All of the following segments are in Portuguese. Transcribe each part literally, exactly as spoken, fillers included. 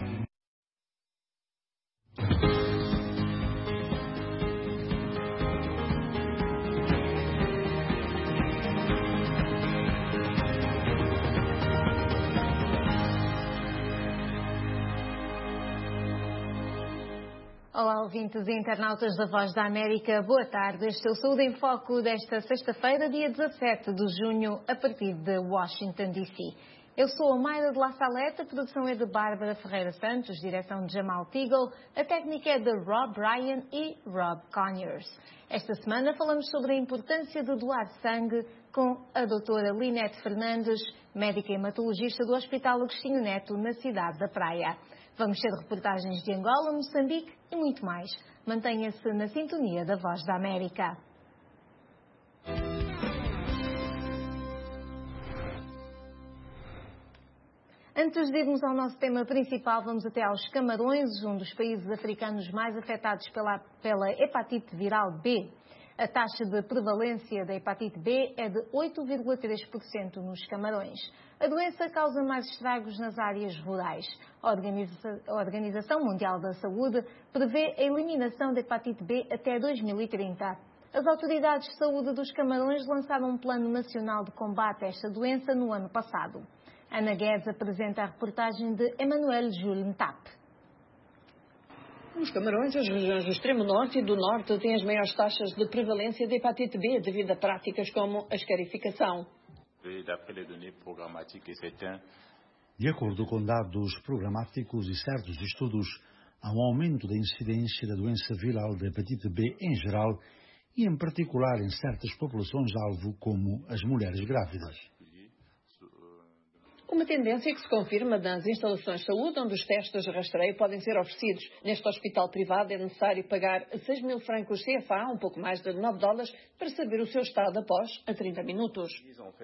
Olá, ouvintes e internautas da Voz da América, boa tarde. Este é o Saúde em Foco desta sexta-feira, dia dezassete de junho, a partir de Washington, D C Eu sou a Mayra de La Salete, a produção é de Bárbara Ferreira Santos, direção de Jamal Teagle, a técnica é de Rob Ryan e Rob Conyers. Esta semana falamos sobre a importância de doar sangue com a doutora Linete Fernandes, médica hematologista do Hospital Agostinho Neto, na cidade da Praia. Vamos ter reportagens de Angola, Moçambique e muito mais. Mantenha-se na sintonia da Voz da América. Antes de irmos ao nosso tema principal, vamos até aos Camarões, um dos países africanos mais afetados pela, pela hepatite viral B. A taxa de prevalência da hepatite B é de oito vírgula três por cento nos Camarões. A doença causa mais estragos nas áreas rurais. A Organiza- a Organização Mundial da Saúde prevê a eliminação da hepatite B até dois mil e trinta. As autoridades de saúde dos Camarões lançaram um plano nacional de combate a esta doença no ano passado. Ana Guedes apresenta a reportagem de Emmanuel Jules Ntap. Nos Camarões, as regiões do extremo norte e do norte têm as maiores taxas de prevalência de hepatite B devido a práticas como a escarificação. De acordo com dados programáticos e certos estudos, há um aumento da incidência da doença viral da hepatite B em geral e em particular em certas populações-alvo como as mulheres grávidas. Uma tendência que se confirma nas instalações de saúde, onde os testes de rastreio podem ser oferecidos. Neste hospital privado é necessário pagar seis mil francos C F A, um pouco mais de nove dólares, para saber o seu estado após a trinta minutos.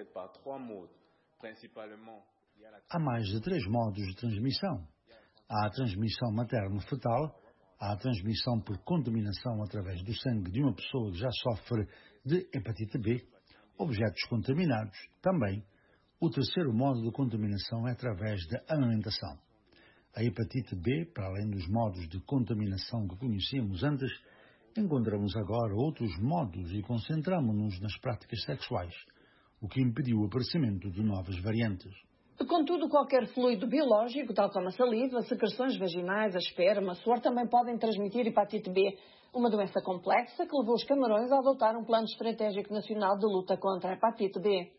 Há mais de três modos de transmissão. Há a transmissão materno-fetal, há a transmissão por contaminação através do sangue de uma pessoa que já sofre de hepatite B, objetos contaminados, também. O terceiro modo de contaminação é através da amamentação. A hepatite B, para além dos modos de contaminação que conhecíamos antes, encontramos agora outros modos e concentramos-nos nas práticas sexuais, o que impediu o aparecimento de novas variantes. Contudo, qualquer fluido biológico, tal como a saliva, secreções vaginais, a esperma, suor, também podem transmitir hepatite B, uma doença complexa que levou os Camarões a adotar um plano estratégico nacional de luta contra a hepatite B.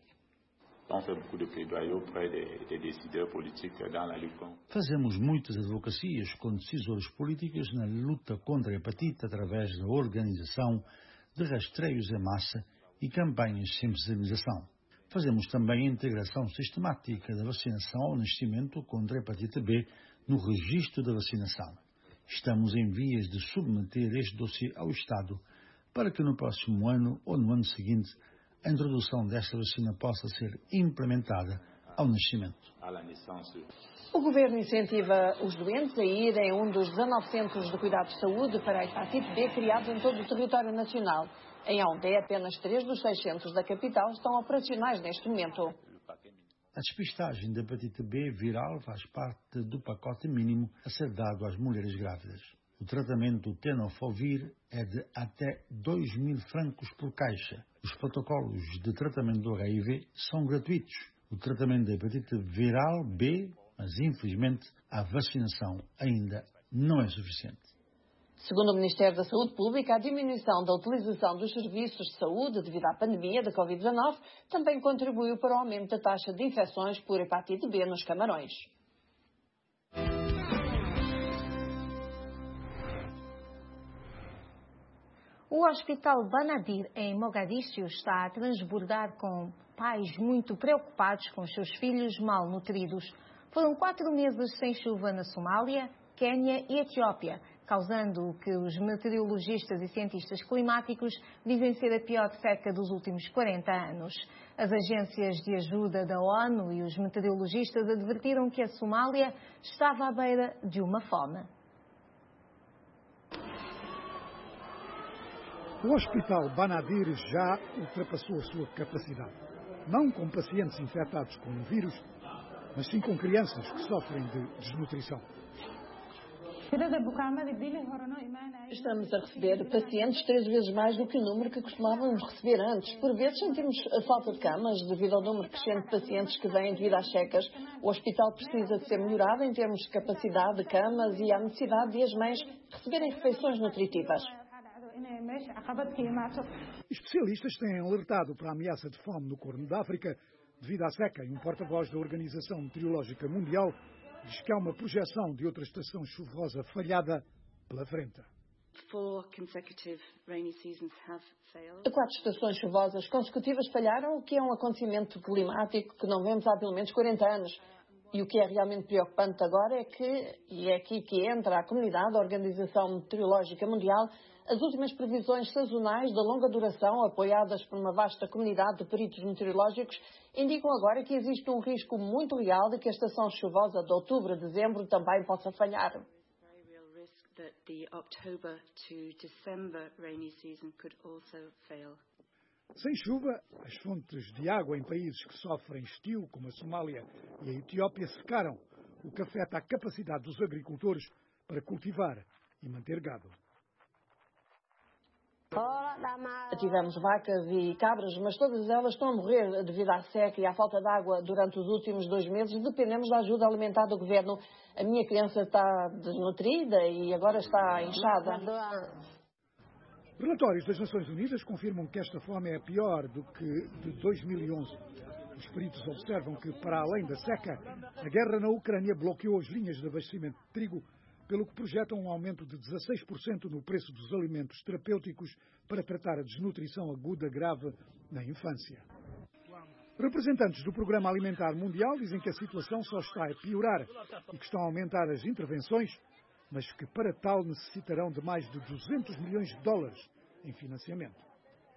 Fazemos muitas advocacias com decisores políticos na luta contra a hepatite através da organização de rastreios em massa e campanhas de sensibilização. Fazemos também a integração sistemática da vacinação ao nascimento contra a hepatite B no registro da vacinação. Estamos em vias de submeter este dossiê ao Estado para que no próximo ano ou no ano seguinte a introdução desta vacina possa ser implementada ao nascimento. O Governo incentiva os doentes a irem a um dos dezanove centros de cuidados de saúde para a hepatite B criados em todo o território nacional. Em Yaoundé, apenas três dos seis centros da capital estão operacionais neste momento. A despistagem da hepatite B viral faz parte do pacote mínimo a ser dado às mulheres grávidas. O tratamento tenofovir é de até dois mil francos por caixa. Os protocolos de tratamento do H I V são gratuitos. O tratamento da hepatite viral B, mas infelizmente a vacinação ainda não é suficiente. Segundo o Ministério da Saúde Pública, a diminuição da utilização dos serviços de saúde devido à pandemia da covid dezanove também contribuiu para o aumento da taxa de infecções por hepatite B nos Camarões. O Hospital Banadir, em Mogadíscio, está a transbordar com pais muito preocupados com os seus filhos malnutridos. Foram quatro meses sem chuva na Somália, Quénia e Etiópia, causando o que os meteorologistas e cientistas climáticos dizem ser a pior seca dos últimos quarenta anos. As agências de ajuda da ONU e os meteorologistas advertiram que a Somália estava à beira de uma fome. O Hospital Banadir já ultrapassou a sua capacidade. Não com pacientes infectados com o vírus, mas sim com crianças que sofrem de desnutrição. Estamos a receber pacientes três vezes mais do que o número que costumávamos receber antes. Por vezes sentimos a falta de camas devido ao número crescente de pacientes que vêm devido às secas. O hospital precisa de ser melhorado em termos de capacidade de camas e há necessidade de as mães receberem refeições nutritivas. Especialistas têm alertado para a ameaça de fome no Corno da África devido à seca e um porta-voz da Organização Meteorológica Mundial diz que há uma projeção de outra estação chuvosa falhada pela frente. Quatro estações chuvosas consecutivas falharam, o que é um acontecimento climático que não vemos há pelo menos quarenta anos. E o que é realmente preocupante agora é que, e é aqui que entra a comunidade, a Organização Meteorológica Mundial, as últimas previsões sazonais de longa duração, apoiadas por uma vasta comunidade de peritos meteorológicos, indicam agora que existe um risco muito real de que a estação chuvosa de outubro a dezembro também possa falhar. Sem chuva, as fontes de água em países que sofrem estio, como a Somália e a Etiópia, secaram, o que afeta a capacidade dos agricultores para cultivar e manter gado. Tivemos vacas e cabras, mas todas elas estão a morrer devido à seca e à falta de água durante os últimos dois meses. Dependemos da ajuda alimentar do governo. A minha criança está desnutrida e agora está inchada. Relatórios das Nações Unidas confirmam que esta fome é pior do que de dois mil e onze. Os peritos observam que, para além da seca, a guerra na Ucrânia bloqueou as linhas de abastecimento de trigo, pelo que projetam um aumento de dezasseis por cento no preço dos alimentos terapêuticos para tratar a desnutrição aguda grave na infância. Representantes do Programa Alimentar Mundial dizem que a situação só está a piorar e que estão a aumentar as intervenções, mas que para tal necessitarão de mais de duzentos milhões de dólares em financiamento.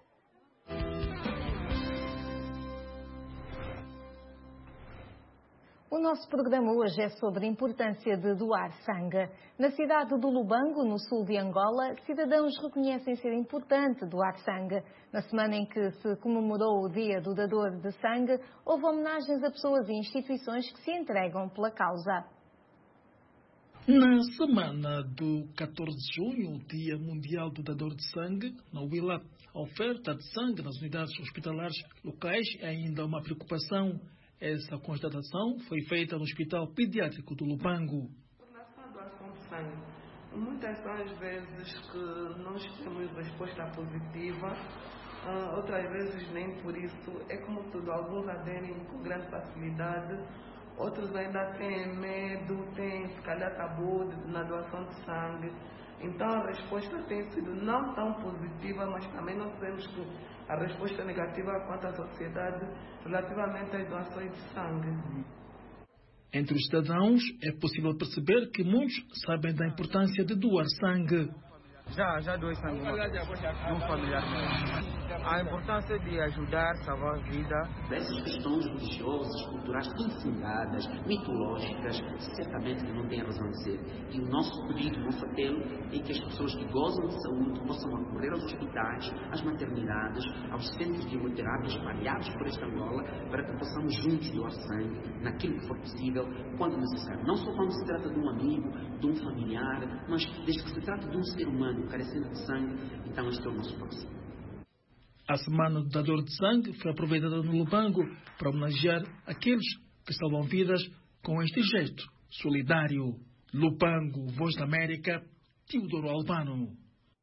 O nosso programa hoje é sobre a importância de doar sangue. Na cidade do Lubango, no sul de Angola, cidadãos reconhecem ser importante doar sangue. Na semana em que se comemorou o Dia do Dador de Sangue, houve homenagens a pessoas e instituições que se entregam pela causa. Na semana do catorze de junho, o Dia Mundial do Dador de Sangue, na Willa, a oferta de sangue nas unidades hospitalares locais é ainda uma preocupação. Essa constatação foi feita no Hospital Pediátrico do Lubango. Por relação à doação de sangue, muitas são as vezes que nós temos resposta positiva, outras vezes nem por isso. É como tudo, alguns aderem com grande facilidade, outros ainda têm medo, têm se calhar tabu na doação de sangue. Então a resposta tem sido não tão positiva, mas também não sabemos que a resposta negativa quanto à sociedade relativamente às doações de sangue. Entre os cidadãos é possível perceber que muitos sabem da importância de doar sangue. Já, já doei sangue de um familiar meu. A importância de ajudar, salvar a vida. Essas questões religiosas, culturais, infundadas, mitológicas, certamente que não têm razão de ser. E o nosso pedido, o nosso apelo é que as pessoas que gozam de saúde possam acorrer aos hospitais, às maternidades, aos centros de hemoterapia espalhados por esta Angola, para que possamos juntos doar sangue naquilo que for possível, quando necessário. Não só quando se trata de um amigo, de um familiar, mas desde que se trata de um ser humano carecendo de sangue, então este é o nosso próximo. A Semana do Dador de Sangue foi aproveitada no Lubango para homenagear aqueles que salvam vidas com este gesto solidário. Lubango, Voz da América, Teodoro Albano.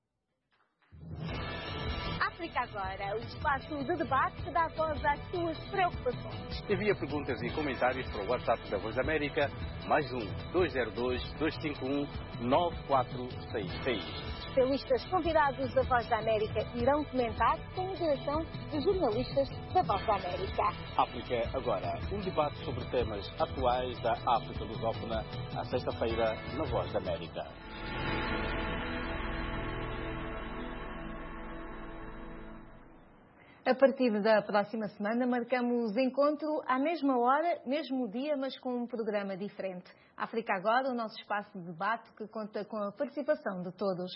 África Agora, o espaço de debate que dá voz às suas preocupações. Envia perguntas e comentários para o WhatsApp da Voz da América, mais um dois zero dois, dois cinco um, nove quatro seis seis. Especialistas convidados da Voz da América irão comentar com a direção dos jornalistas da Voz da América. África Agora, um debate sobre temas atuais da África lusófona, à sexta-feira, na Voz da América. A partir da próxima semana marcamos encontro à mesma hora, mesmo dia, mas com um programa diferente. África Agora, o nosso espaço de debate que conta com a participação de todos.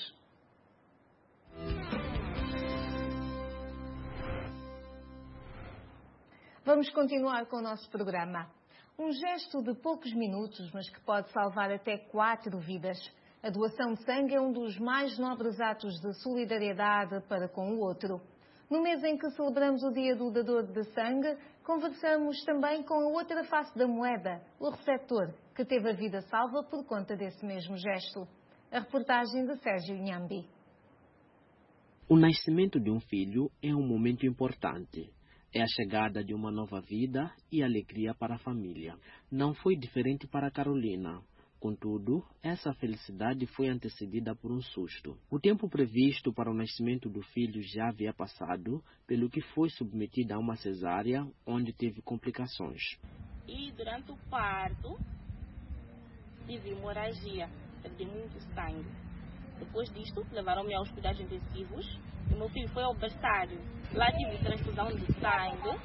Vamos continuar com o nosso programa. Um gesto de poucos minutos, mas que pode salvar até quatro vidas. A doação de sangue é um dos mais nobres atos de solidariedade para com o outro. No mês em que celebramos o Dia do Dador de Sangue, conversamos também com a outra face da moeda, o receptor, que teve a vida salva por conta desse mesmo gesto. A reportagem de Sérgio Inhambi. O nascimento de um filho é um momento importante. É a chegada de uma nova vida e alegria para a família. Não foi diferente para Carolina. Contudo, essa felicidade foi antecedida por um susto. O tempo previsto para o nascimento do filho já havia passado, pelo que foi submetida a uma cesárea, onde teve complicações. E durante o parto, tive hemorragia, perdi muito sangue. Depois disto, levaram-me aos cuidados intensivos e meu filho foi ao berçário. Lá tive transfusão de sangue,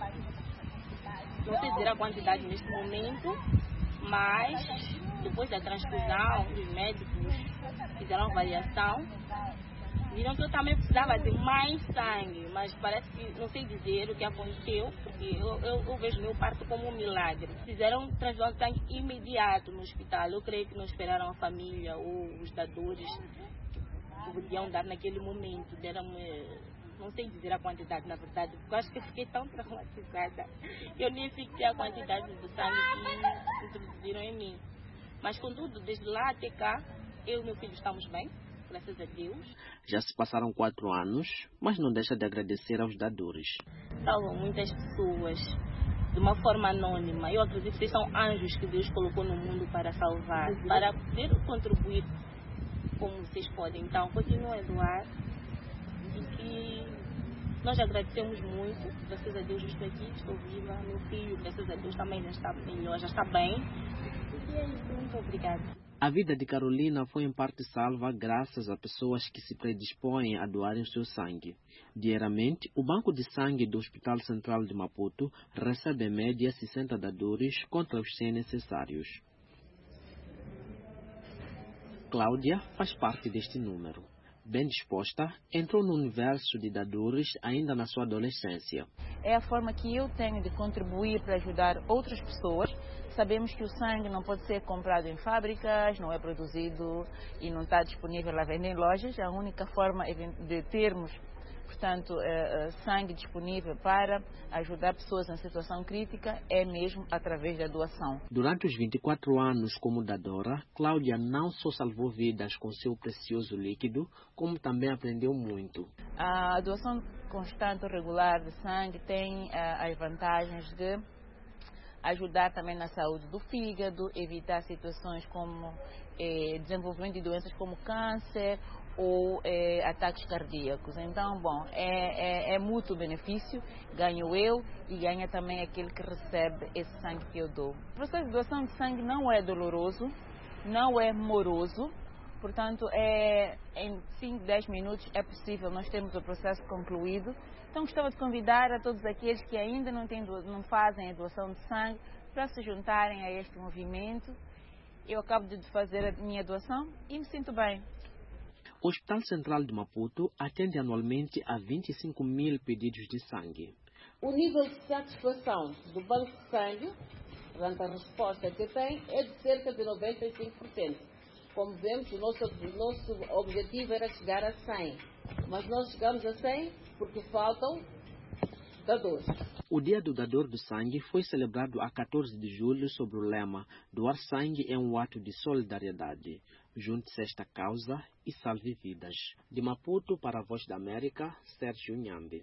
não sei dizer a quantidade neste momento, mas depois da transfusão, os médicos fizeram avaliação, viram que eu também precisava de mais sangue, mas parece que não sei dizer o que aconteceu, porque eu, eu, eu vejo meu parto como um milagre. Fizeram transfusão de sangue imediato no hospital. Eu creio que não esperaram a família ou os dadores que podiam dar naquele momento. Deram-me, não sei dizer a quantidade, na verdade, porque eu acho que eu fiquei tão traumatizada. Eu nem senti a quantidade de sangue que introduziram em mim. Mas, contudo, desde lá até cá, eu e meu filho estamos bem, graças a Deus. Já se passaram quatro anos, mas não deixa de agradecer aos dadores. Salvam muitas pessoas de uma forma anônima. Eu acredito que são anjos que Deus colocou no mundo para salvar, para poder contribuir como vocês podem. Então, continuem a doar. E que nós agradecemos muito. Graças a Deus, eu estou aqui, estou viva. Meu filho, graças a Deus, também já está melhor, já está bem. Muito obrigada. A vida de Carolina foi em parte salva graças a pessoas que se predispõem a doarem seu sangue. Diariamente, o Banco de Sangue do Hospital Central de Maputo recebe em média sessenta dadores contra os cem necessários. Cláudia faz parte deste número. Bem disposta, entrou no universo de dadores ainda na sua adolescência. É a forma que eu tenho de contribuir para ajudar outras pessoas. Sabemos que o sangue não pode ser comprado em fábricas, não é produzido e não está disponível à venda em lojas. A única forma de termos, portanto, sangue disponível para ajudar pessoas em situação crítica é mesmo através da doação. Durante os vinte e quatro anos como dadora, Cláudia não só salvou vidas com seu precioso líquido, como também aprendeu muito. A doação constante e regular de sangue tem as vantagens de ajudar também na saúde do fígado, evitar situações como eh, desenvolvimento de doenças como câncer ou eh, ataques cardíacos. Então, bom, é, é, é mútuo benefício, ganho eu e ganha também aquele que recebe esse sangue que eu dou. O processo de doação de sangue não é doloroso, não é moroso, portanto, é, em cinco, dez minutos é possível nós termos o processo concluído. Então, gostava de convidar a todos aqueles que ainda não, têm, não fazem a doação de sangue para se juntarem a este movimento. Eu acabo de fazer a minha doação e me sinto bem. O Hospital Central de Maputo atende anualmente a vinte e cinco mil pedidos de sangue. O nível de satisfação do banco de sangue, durante a resposta que tem, é de cerca de noventa e cinco por cento. Como vemos, o nosso, o nosso objetivo era chegar a cem, mas nós chegamos a cem porque faltam dadores. O Dia do Dador do Sangue foi celebrado a quatorze de julho sob o lema "Doar sangue é um ato de solidariedade. Junte-se a esta causa e salve vidas". De Maputo para a Voz da América, Sérgio Inhambi.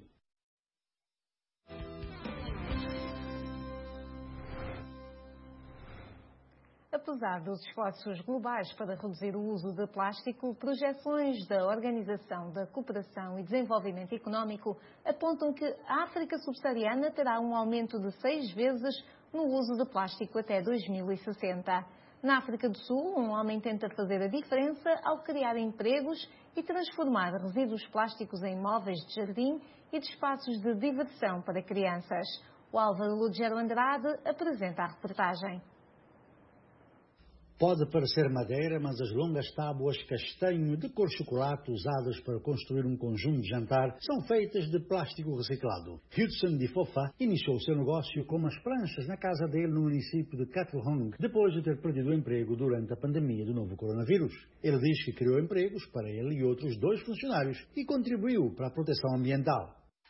Apesar dos esforços globais para reduzir o uso de plástico, projeções da Organização da Cooperação e Desenvolvimento Económico apontam que a África subsaariana terá um aumento de seis vezes no uso de plástico até dois mil e sessenta. Na África do Sul, um homem tenta fazer a diferença ao criar empregos e transformar resíduos plásticos em móveis de jardim e de espaços de diversão para crianças. O Álvaro Lugero Andrade apresenta a reportagem. Pode parecer madeira, mas as longas tábuas castanho de cor chocolate usadas para construir um conjunto de jantar são feitas de plástico reciclado. Hudson de Fofa iniciou seu negócio com umas pranchas na casa dele no município de Katlehong, depois de ter perdido o emprego durante a pandemia do novo coronavírus. Ele diz que criou empregos para ele e outros dois funcionários e contribuiu para a proteção ambiental.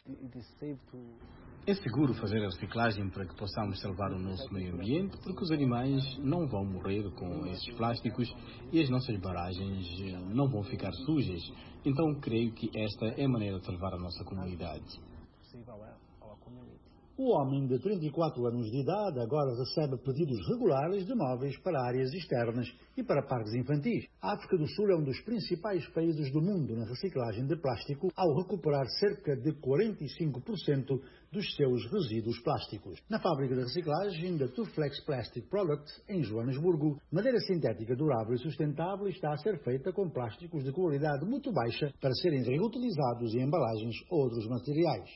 É seguro fazer a reciclagem para que possamos salvar o nosso meio ambiente, porque os animais não vão morrer com esses plásticos e as nossas barragens não vão ficar sujas. Então creio que esta é a maneira de salvar a nossa comunidade. O homem de trinta e quatro anos de idade agora recebe pedidos regulares de móveis para áreas externas e para parques infantis. A África do Sul é um dos principais países do mundo na reciclagem de plástico, ao recuperar cerca de quarenta e cinco por cento dos seus resíduos plásticos. Na fábrica de reciclagem da Tuflex Plastic Products, em Joanesburgo, madeira sintética durável e sustentável está a ser feita com plásticos de qualidade muito baixa para serem reutilizados em embalagens ou outros materiais.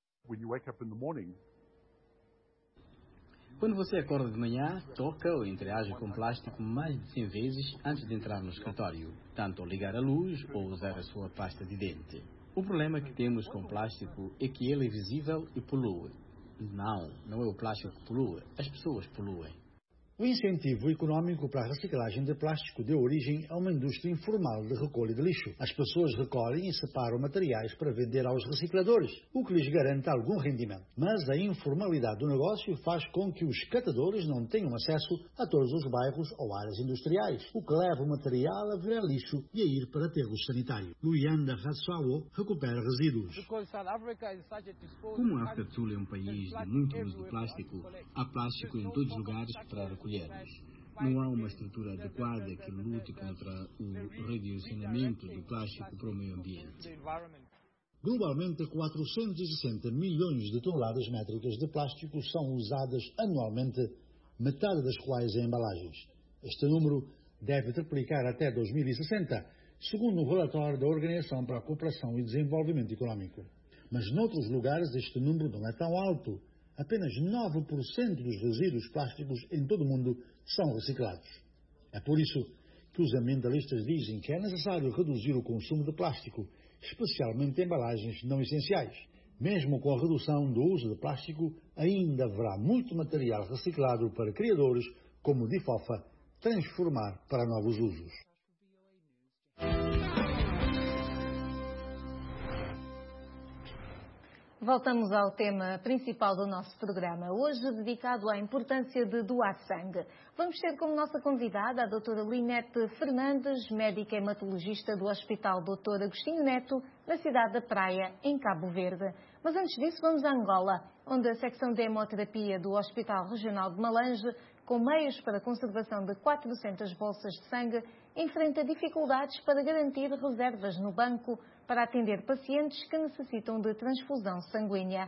Quando você acorda de manhã, toca ou interage com plástico mais de cem vezes antes de entrar no escritório, tanto ao ligar a luz ou usar a sua pasta de dente. O problema que temos com plástico é que ele é visível e polui. Não, não é o plástico que polui, as pessoas poluem. O incentivo econômico para a reciclagem de plástico deu origem a uma indústria informal de recolha de lixo. As pessoas recolhem e separam materiais para vender aos recicladores, o que lhes garante algum rendimento. Mas a informalidade do negócio faz com que os catadores não tenham acesso a todos os bairros ou áreas industriais, o que leva o material a virar lixo e a ir para aterros sanitários. Luianda Ratsuawo recupera resíduos. Como a África do Sul é um país de muito uso de plástico, há plástico em todos os lugares para recolher. Não há uma estrutura adequada que lute contra o redirecionamento do plástico para o meio ambiente. Globalmente, quatrocentos e sessenta milhões de toneladas métricas de plástico são usadas anualmente, metade das quais em embalagens. Este número deve triplicar até dois mil e sessenta, segundo um relatório da Organização para a Cooperação e Desenvolvimento Econômico. Mas noutros lugares este número não é tão alto. Apenas nove por cento dos resíduos plásticos em todo o mundo são reciclados. É por isso que os ambientalistas dizem que é necessário reduzir o consumo de plástico, especialmente em embalagens não essenciais. Mesmo com a redução do uso de plástico, ainda haverá muito material reciclado para criadores como o Difofa transformar para novos usos. Voltamos ao tema principal do nosso programa, hoje dedicado à importância de doar sangue. Vamos ter como nossa convidada a doutora Linete Fernandes, médica hematologista do Hospital doutor Agostinho Neto, na cidade da Praia, em Cabo Verde. Mas antes disso vamos a Angola, onde a secção de hemoterapia do Hospital Regional de Malange, com meios para a conservação de quatrocentas bolsas de sangue, enfrenta dificuldades para garantir reservas no banco para atender pacientes que necessitam de transfusão sanguínea.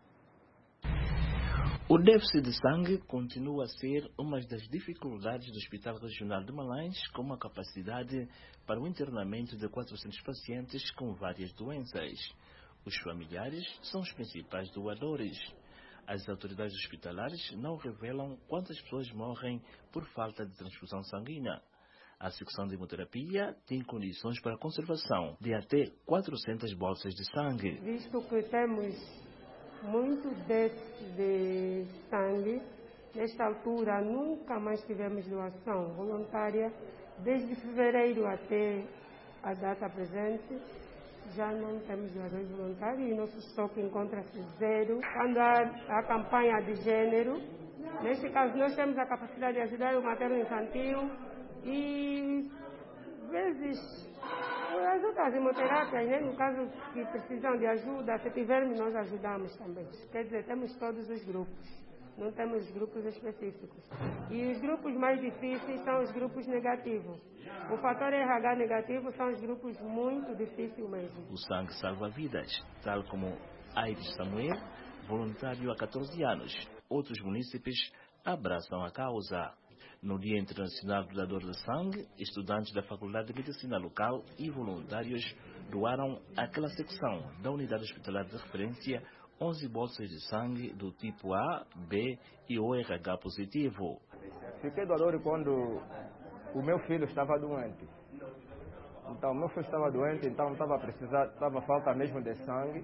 O déficit de sangue continua a ser uma das dificuldades do Hospital Regional de Malange, com uma capacidade para o internamento de quatrocentos pacientes com várias doenças. Os familiares são os principais doadores. As autoridades hospitalares não revelam quantas pessoas morrem por falta de transfusão sanguínea. A secção de hemoterapia tem condições para a conservação de até quatrocentas bolsas de sangue. Visto que temos muito déficit de sangue, nesta altura nunca mais tivemos doação voluntária. Desde fevereiro até a data presente, já não temos doadores voluntários e nosso estoque encontra-se zero. Quando há a campanha de gênero, neste caso nós temos a capacidade de ajudar o materno infantil e, às vezes, as outras hemoterápias, né? No caso que precisam de ajuda, se tivermos, nós ajudamos também. Quer dizer, temos todos os grupos, não temos grupos específicos. E os grupos mais difíceis são os grupos negativos. O fator R H negativo são os grupos muito difíceis mesmo. O sangue salva vidas, tal como Aires Samuel, voluntário há catorze anos. Outros munícipes abraçam a causa. No Dia Internacional do Dador de Sangue, estudantes da Faculdade de Medicina local e voluntários doaram àquela secção da unidade hospitalar de referência onze bolsas de sangue do tipo A, B e O R H positivo. Fiquei doador quando o meu filho estava doente. Então, o meu filho estava doente, então estava precisando, estava falta mesmo de sangue.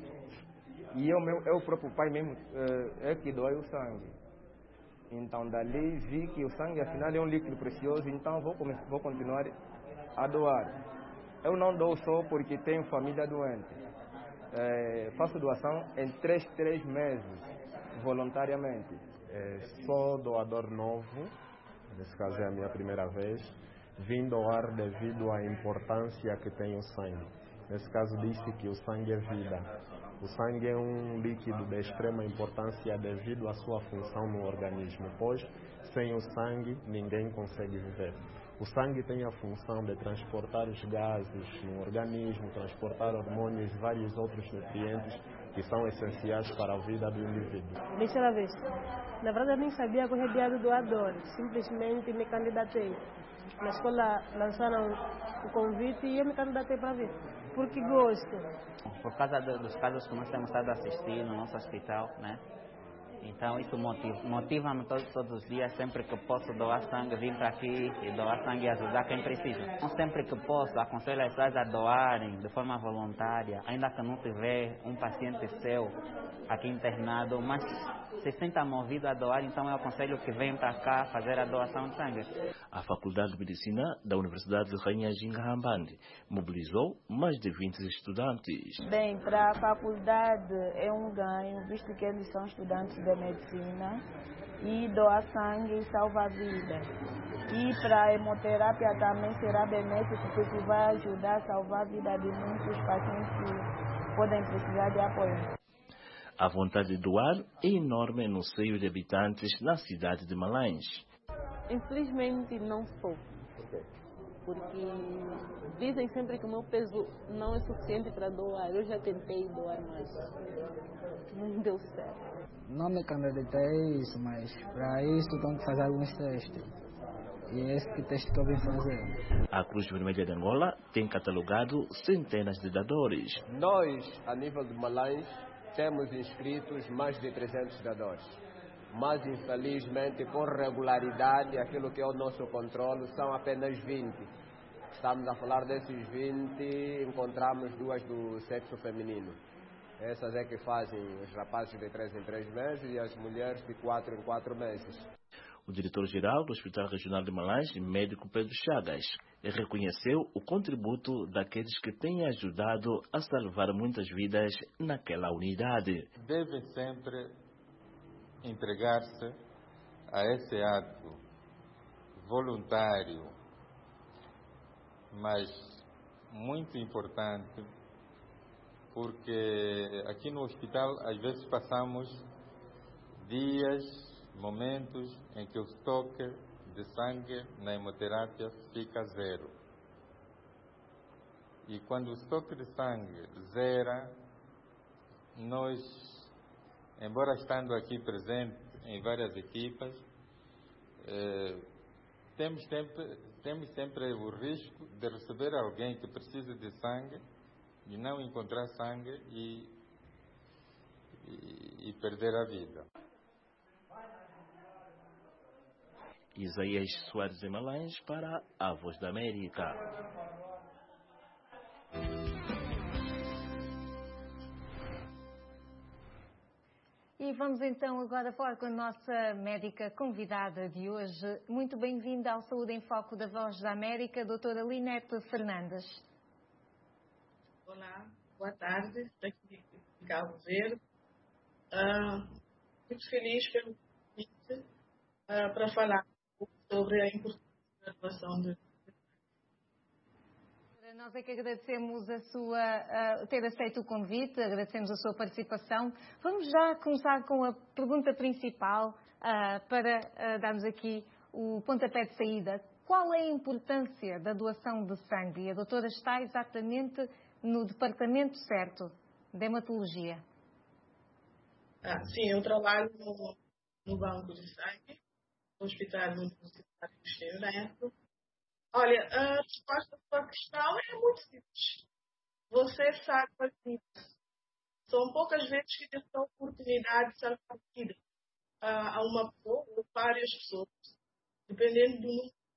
E eu, meu, eu próprio pai mesmo é que doei o sangue. Então, dali vi que o sangue, afinal, é um líquido precioso, então vou, vou continuar a doar. Eu não dou só porque tenho família doente. É, faço doação em três, três meses, voluntariamente. É, sou doador novo, nesse caso é a minha primeira vez. Vim doar devido à importância que tem o sangue. Nesse caso disse que o sangue é vida. O sangue é um líquido de extrema importância devido à sua função no organismo, pois sem o sangue ninguém consegue viver. O sangue tem a função de transportar os gases no organismo, transportar hormônios e vários outros nutrientes que são essenciais para a vida do indivíduo. Terceira vez. Na verdade, eu nem sabia que eu era dia do doador. Simplesmente me candidatei. Na escola lançaram o convite e eu me candidatei para ver. Porque gosto. Por causa dos casos que nós temos estado a assistir no nosso hospital, né? Então isso motiva, motiva-me todos, todos os dias, sempre que posso doar sangue, vir para aqui e doar sangue e ajudar quem precisa. Então, sempre que posso, aconselho as pessoas a doarem de forma voluntária, ainda que não tiver um paciente seu aqui internado, mas se sinta movido a doar, então eu aconselho que venham para cá fazer a doação de sangue. A Faculdade de Medicina da Universidade de Rainha Ginga Hambande mobilizou mais de vinte estudantes. Bem, para a faculdade é um ganho, visto que eles são estudantes de medicina e doar sangue salva vidas. E para a hemoterapia também será benéfico, porque vai ajudar a salvar a vida de muitos pacientes que podem precisar de apoio. A vontade de doar é enorme no seio de habitantes na cidade de Malães. Infelizmente não sou, porque dizem sempre que o meu peso não é suficiente para doar. Eu já tentei doar, mas não deu certo. Não me candidatei a isso, mas para isso tenho que fazer alguns testes. E é esse que teste que eu vim fazer. A Cruz Vermelha de Angola tem catalogado centenas de dadores. Nós, a nível de Malães, temos inscritos mais de trezentos dadores. Mas, infelizmente, com regularidade, aquilo que é o nosso controle são apenas vinte. Estamos a falar desses vinte, encontramos duas do sexo feminino. Essas é que fazem os rapazes de três em três meses e as mulheres de quatro em quatro meses. O diretor-geral do Hospital Regional de Malães, médico Pedro Chagas, reconheceu o contributo daqueles que têm ajudado a salvar muitas vidas naquela unidade. Devem sempre entregar-se a esse ato voluntário, mas muito importante, porque aqui no hospital às vezes passamos dias, momentos em que o estoque de sangue na hemoterapia fica zero. E quando o estoque de sangue zera, nós, embora estando aqui presente em várias equipas, eh, temos, sempre, temos sempre o risco de receber alguém que precisa de sangue e não encontrar sangue e, e, e perder a vida. Isaías Soares em Malães para a Voz da América. E vamos então agora falar com a nossa médica convidada de hoje. Muito bem-vinda ao Saúde em Foco da Voz da América, doutora Linete Fernandes. Olá, boa tarde, daqui de Cabo Verde. Uh, muito feliz pelo convite uh, para falar sobre a importância da doação de... Nós é que agradecemos a sua, uh, ter aceito o convite, agradecemos a sua participação. Vamos já começar com a pergunta principal uh, para uh, darmos aqui o pontapé de saída. Qual é a importância da doação de sangue? E a doutora está exatamente no departamento certo, de hematologia. Ah, sim, eu trabalho no, no banco de sangue, no Hospital Universitário Cristiano Neto. Olha, a resposta à sua questão é muito simples. Você sabe assim, são poucas vezes que temos a oportunidade de salvar a vida a uma pessoa ou várias pessoas, dependendo do número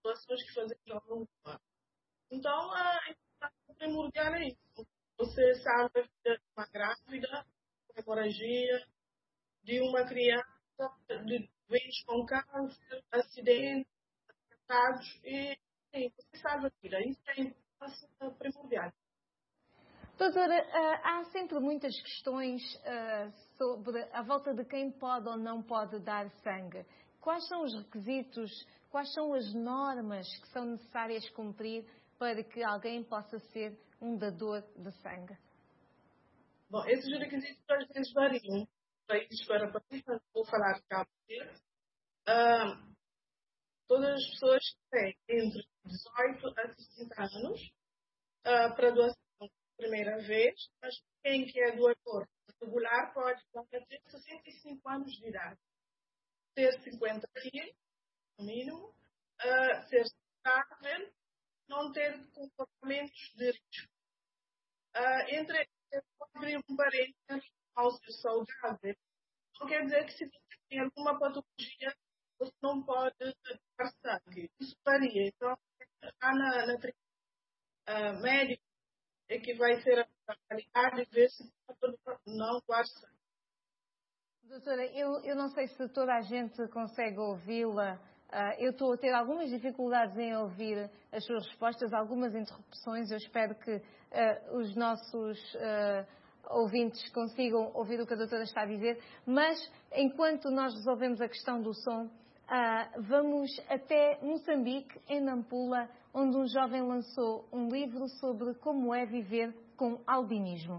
situações que fazemos ao longo do ano. Então, a importância primordial é isso. Você salva a vida de uma grávida, com hemorragia, de uma criança, de doentes com câncer, acidentes, atentados, e sim, você salva a vida. Isso é a importância primordial. Doutora, há sempre muitas questões sobre a volta de quem pode ou não pode dar sangue. Quais são os requisitos, quais são as normas que são necessárias cumprir para que alguém possa ser um dador de sangue? Bom, esses requisitos às vezes variam. Países para países, mas vou falar de Cabo Verde. Uh, todas as pessoas que têm entre dezoito a sessenta anos uh, para doação primeira vez, mas quem que é doador regular pode ter sessenta e cinco anos de idade, ter cinquenta quilos, no mínimo, uh, ser saudável, não ter comportamentos de risco. Uh, entre abrir um parênteses ao ser saudável, não quer dizer que se você tem alguma patologia, você não pode dar sangue. Isso varia. Então, lá na, na uh, médica, é que vai ser avaliado e ver se pode não doar sangue. Doutora, eu, eu não sei se toda a gente consegue ouvi-la. Uh, eu estou a ter algumas dificuldades em ouvir as suas respostas, algumas interrupções. Eu espero que uh, os nossos uh, ouvintes consigam ouvir o que a doutora está a dizer. Mas, enquanto nós resolvemos a questão do som, uh, vamos até Moçambique, em Nampula, onde um jovem lançou um livro sobre como é viver com albinismo.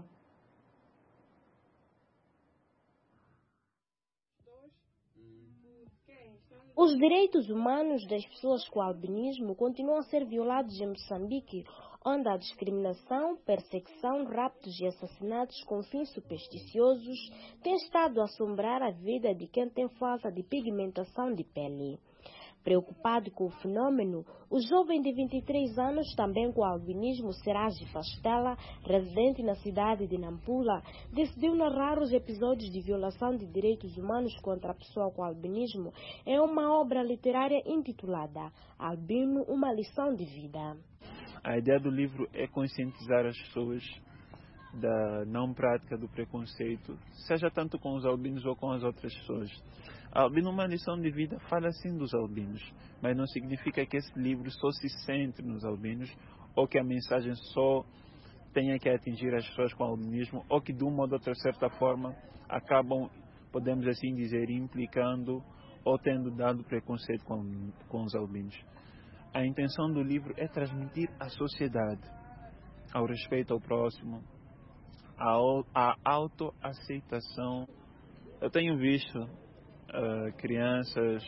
Os direitos humanos das pessoas com albinismo continuam a ser violados em Moçambique, onde a discriminação, perseguição, raptos e assassinatos com fins supersticiosos têm estado a assombrar a vida de quem tem falta de pigmentação de pele. Preocupado com o fenômeno, o jovem de vinte e três anos, também com albinismo, Serage Pastela, residente na cidade de Nampula, decidiu narrar os episódios de violação de direitos humanos contra a pessoa com albinismo em uma obra literária intitulada Albino, uma lição de vida. A ideia do livro é conscientizar as pessoas da não prática do preconceito, seja tanto com os albinos ou com as outras pessoas. Albino, uma lição de vida, fala sim dos albinos, mas não significa que esse livro só se centre nos albinos ou que a mensagem só tenha que atingir as pessoas com albinismo ou que de uma ou de outra certa forma acabam, podemos assim dizer, implicando ou tendo dado preconceito com, com os albinos. A intenção do livro é transmitir à sociedade, ao respeito ao próximo, à autoaceitação. Eu tenho visto Uh, crianças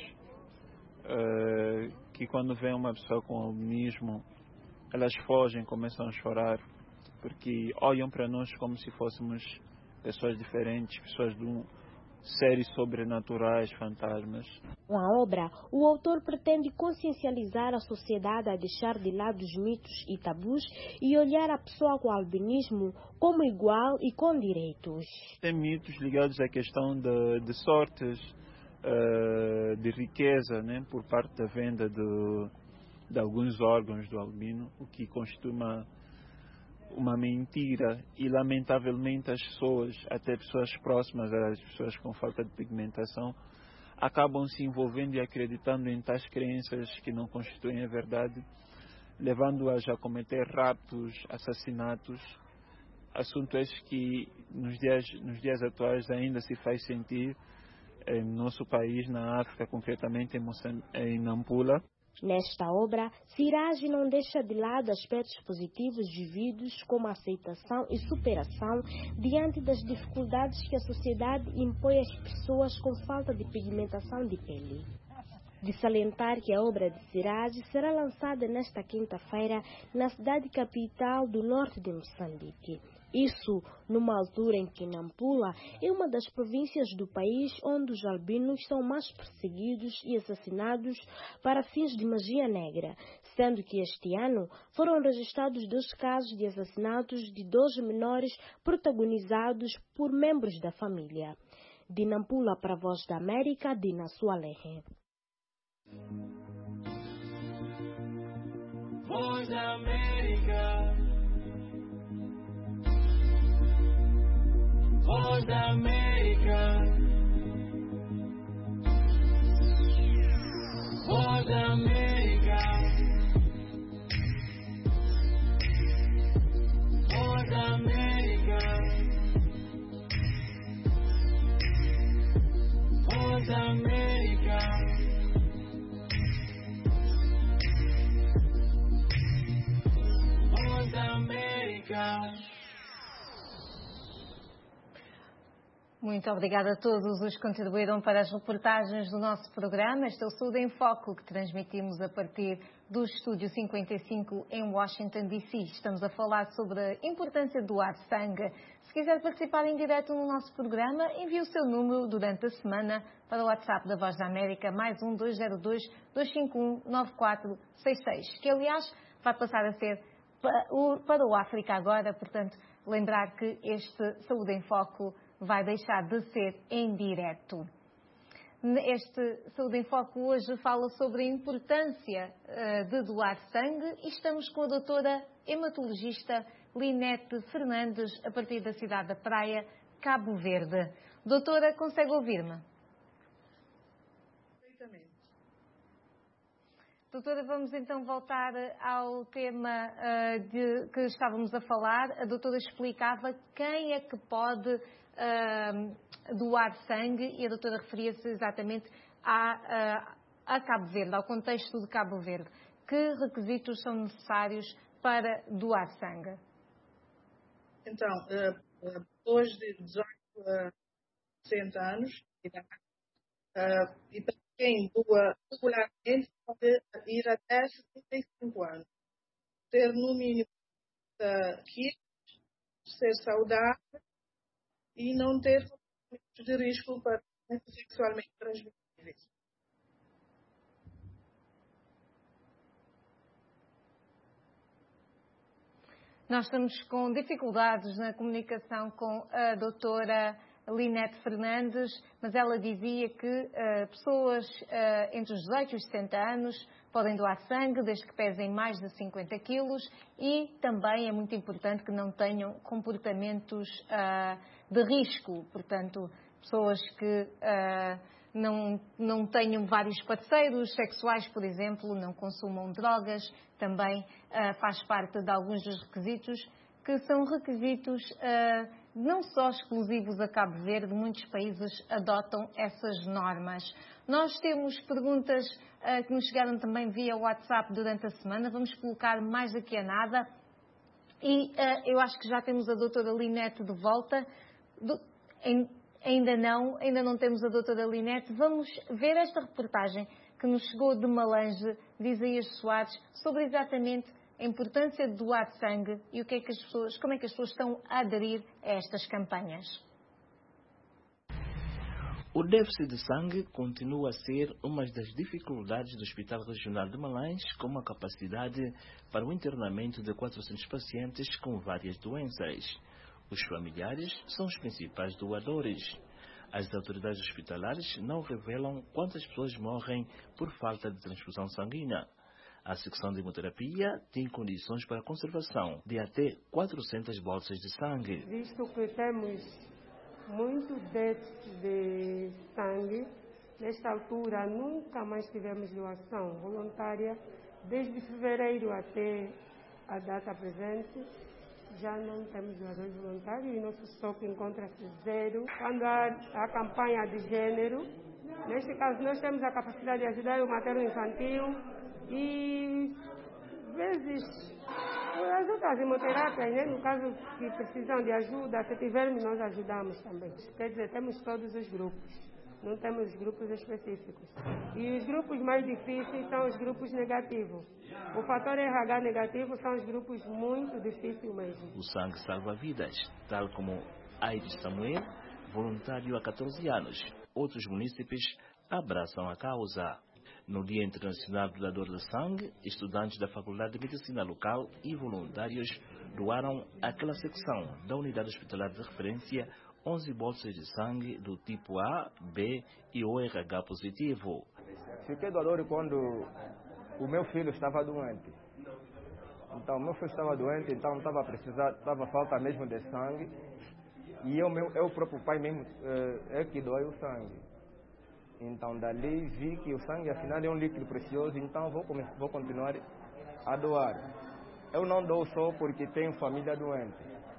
uh, que quando vêem uma pessoa com albinismo, elas fogem, começam a chorar, porque olham para nós como se fôssemos pessoas diferentes, pessoas de um, seres sobrenaturais, fantasmas. Com a obra, o autor pretende consciencializar a sociedade a deixar de lado os mitos e tabus e olhar a pessoa com albinismo como igual e com direitos. Tem mitos ligados à questão de, de sortes, Uh, de riqueza, né, por parte da venda de, de alguns órgãos do albino, o que costuma uma mentira, e lamentavelmente as pessoas, até pessoas próximas às pessoas com falta de pigmentação, acabam se envolvendo e acreditando em tais crenças que não constituem a verdade, levando-as a cometer raptos, assassinatos, assunto este que nos dias, nos dias atuais ainda se faz sentir em nosso país, na África, concretamente em, Moçambique, em Nampula. Nesta obra, Serage não deixa de lado aspectos positivos vividos como a aceitação e superação diante das dificuldades que a sociedade impõe às pessoas com falta de pigmentação de pele. De salientar que a obra de Serage será lançada nesta quinta-feira na cidade capital do norte de Moçambique. Isso numa altura em que Nampula é uma das províncias do país onde os albinos são mais perseguidos e assassinados para fins de magia negra, sendo que este ano foram registrados dois casos de assassinatos de dois menores protagonizados por membros da família. De Nampula para a Voz da América, Dina Sualehe. Voz da América. Voz da América. Voz da América. Voz da América. Voz da América. Voz da América. Muito obrigada a todos os que contribuíram para as reportagens do nosso programa. Este é o Saúde em Foco, que transmitimos a partir do Estúdio cinquenta e cinco em Washington, D C Estamos a falar sobre a importância de doar sangue. Se quiser participar em direto no nosso programa, envie o seu número durante a semana para o WhatsApp da Voz da América, mais um dois zero dois, dois cinco um, nove quatro seis seis, que aliás vai passar a ser para o África agora. Portanto, lembrar que este Saúde em Foco vai deixar de ser em direto. Este Saúde em Foco hoje fala sobre a importância uh, de doar sangue e estamos com a doutora hematologista Linete Fernandes, a partir da cidade da Praia, Cabo Verde. Doutora, consegue ouvir-me? Perfeitamente. Doutora, vamos então voltar ao tema uh, de, que estávamos a falar. A doutora explicava quem é que pode uh, doar sangue e a doutora referia-se exatamente a, uh, a Cabo Verde, ao contexto de Cabo Verde. Que requisitos são necessários para doar sangue? Então, uh, depois de dezoito a sessenta anos de idade, uh, e para quem doa regularmente pode ir até setenta e cinco anos. Ter no mínimo uh, quilos, ser saudável e não ter comportamentos de risco para doenças sexualmente transmissíveis. Nós estamos com dificuldades na comunicação com a doutora Linete Fernandes, mas ela dizia que uh, pessoas uh, entre os dezoito e os sessenta anos podem doar sangue, desde que pesem mais de cinquenta quilos, e também é muito importante que não tenham comportamentos uh, de risco, portanto, pessoas que uh, não, não tenham vários parceiros sexuais, por exemplo, não consumam drogas, também uh, faz parte de alguns dos requisitos, que são requisitos uh, não só exclusivos a Cabo Verde, muitos países adotam essas normas. Nós temos perguntas uh, que nos chegaram também via WhatsApp durante a semana, vamos colocar mais daqui a nada. E uh, eu acho que já temos a doutora Linete de volta. Do, em, ainda não, ainda não temos a doutora Linete. Vamos ver esta reportagem que nos chegou de Malange, de Isaías Soares, sobre exatamente a importância de doar sangue e o que é que as pessoas, como é que as pessoas estão a aderir a estas campanhas. O déficit de sangue continua a ser uma das dificuldades do Hospital Regional de Malães, com uma capacidade para o internamento de quatrocentos pacientes com várias doenças. Os familiares são os principais doadores. As autoridades hospitalares não revelam quantas pessoas morrem por falta de transfusão sanguínea. A secção de hemoterapia tem condições para a conservação de até quatrocentas bolsas de sangue. Visto que temos muito déficit de sangue, nesta altura nunca mais tivemos doação voluntária. Desde fevereiro até a data presente, já não temos doadores voluntários e nosso estoque encontra-se zero. Quando há a campanha de gênero, neste caso nós temos a capacidade de ajudar o materno-infantil, e vezes as outras hemoterápias, né? No caso que precisam de ajuda, se tivermos, nós ajudamos também. Quer dizer, temos todos os grupos, não temos grupos específicos. E os grupos mais difíceis são os grupos negativos. O fator R H negativo são os grupos muito difíceis mesmo. O sangue salva vidas, tal como Aires Samuel, voluntário há catorze anos. Outros munícipes abraçam a causa. No Dia Internacional do Doador de Sangue, estudantes da Faculdade de Medicina local e voluntários doaram àquela secção da Unidade Hospitalar de Referência onze bolsas de sangue do tipo A, B e O R H positivo. Fiquei doador quando o meu filho estava doente. Então, meu filho estava doente, então estava a precisar, estava falta mesmo de sangue. E eu, meu, eu próprio pai mesmo é que doe o sangue. Então, dali vi que o sangue, afinal, é um líquido precioso, então vou, vou continuar a doar. Eu não dou só porque tenho família doente.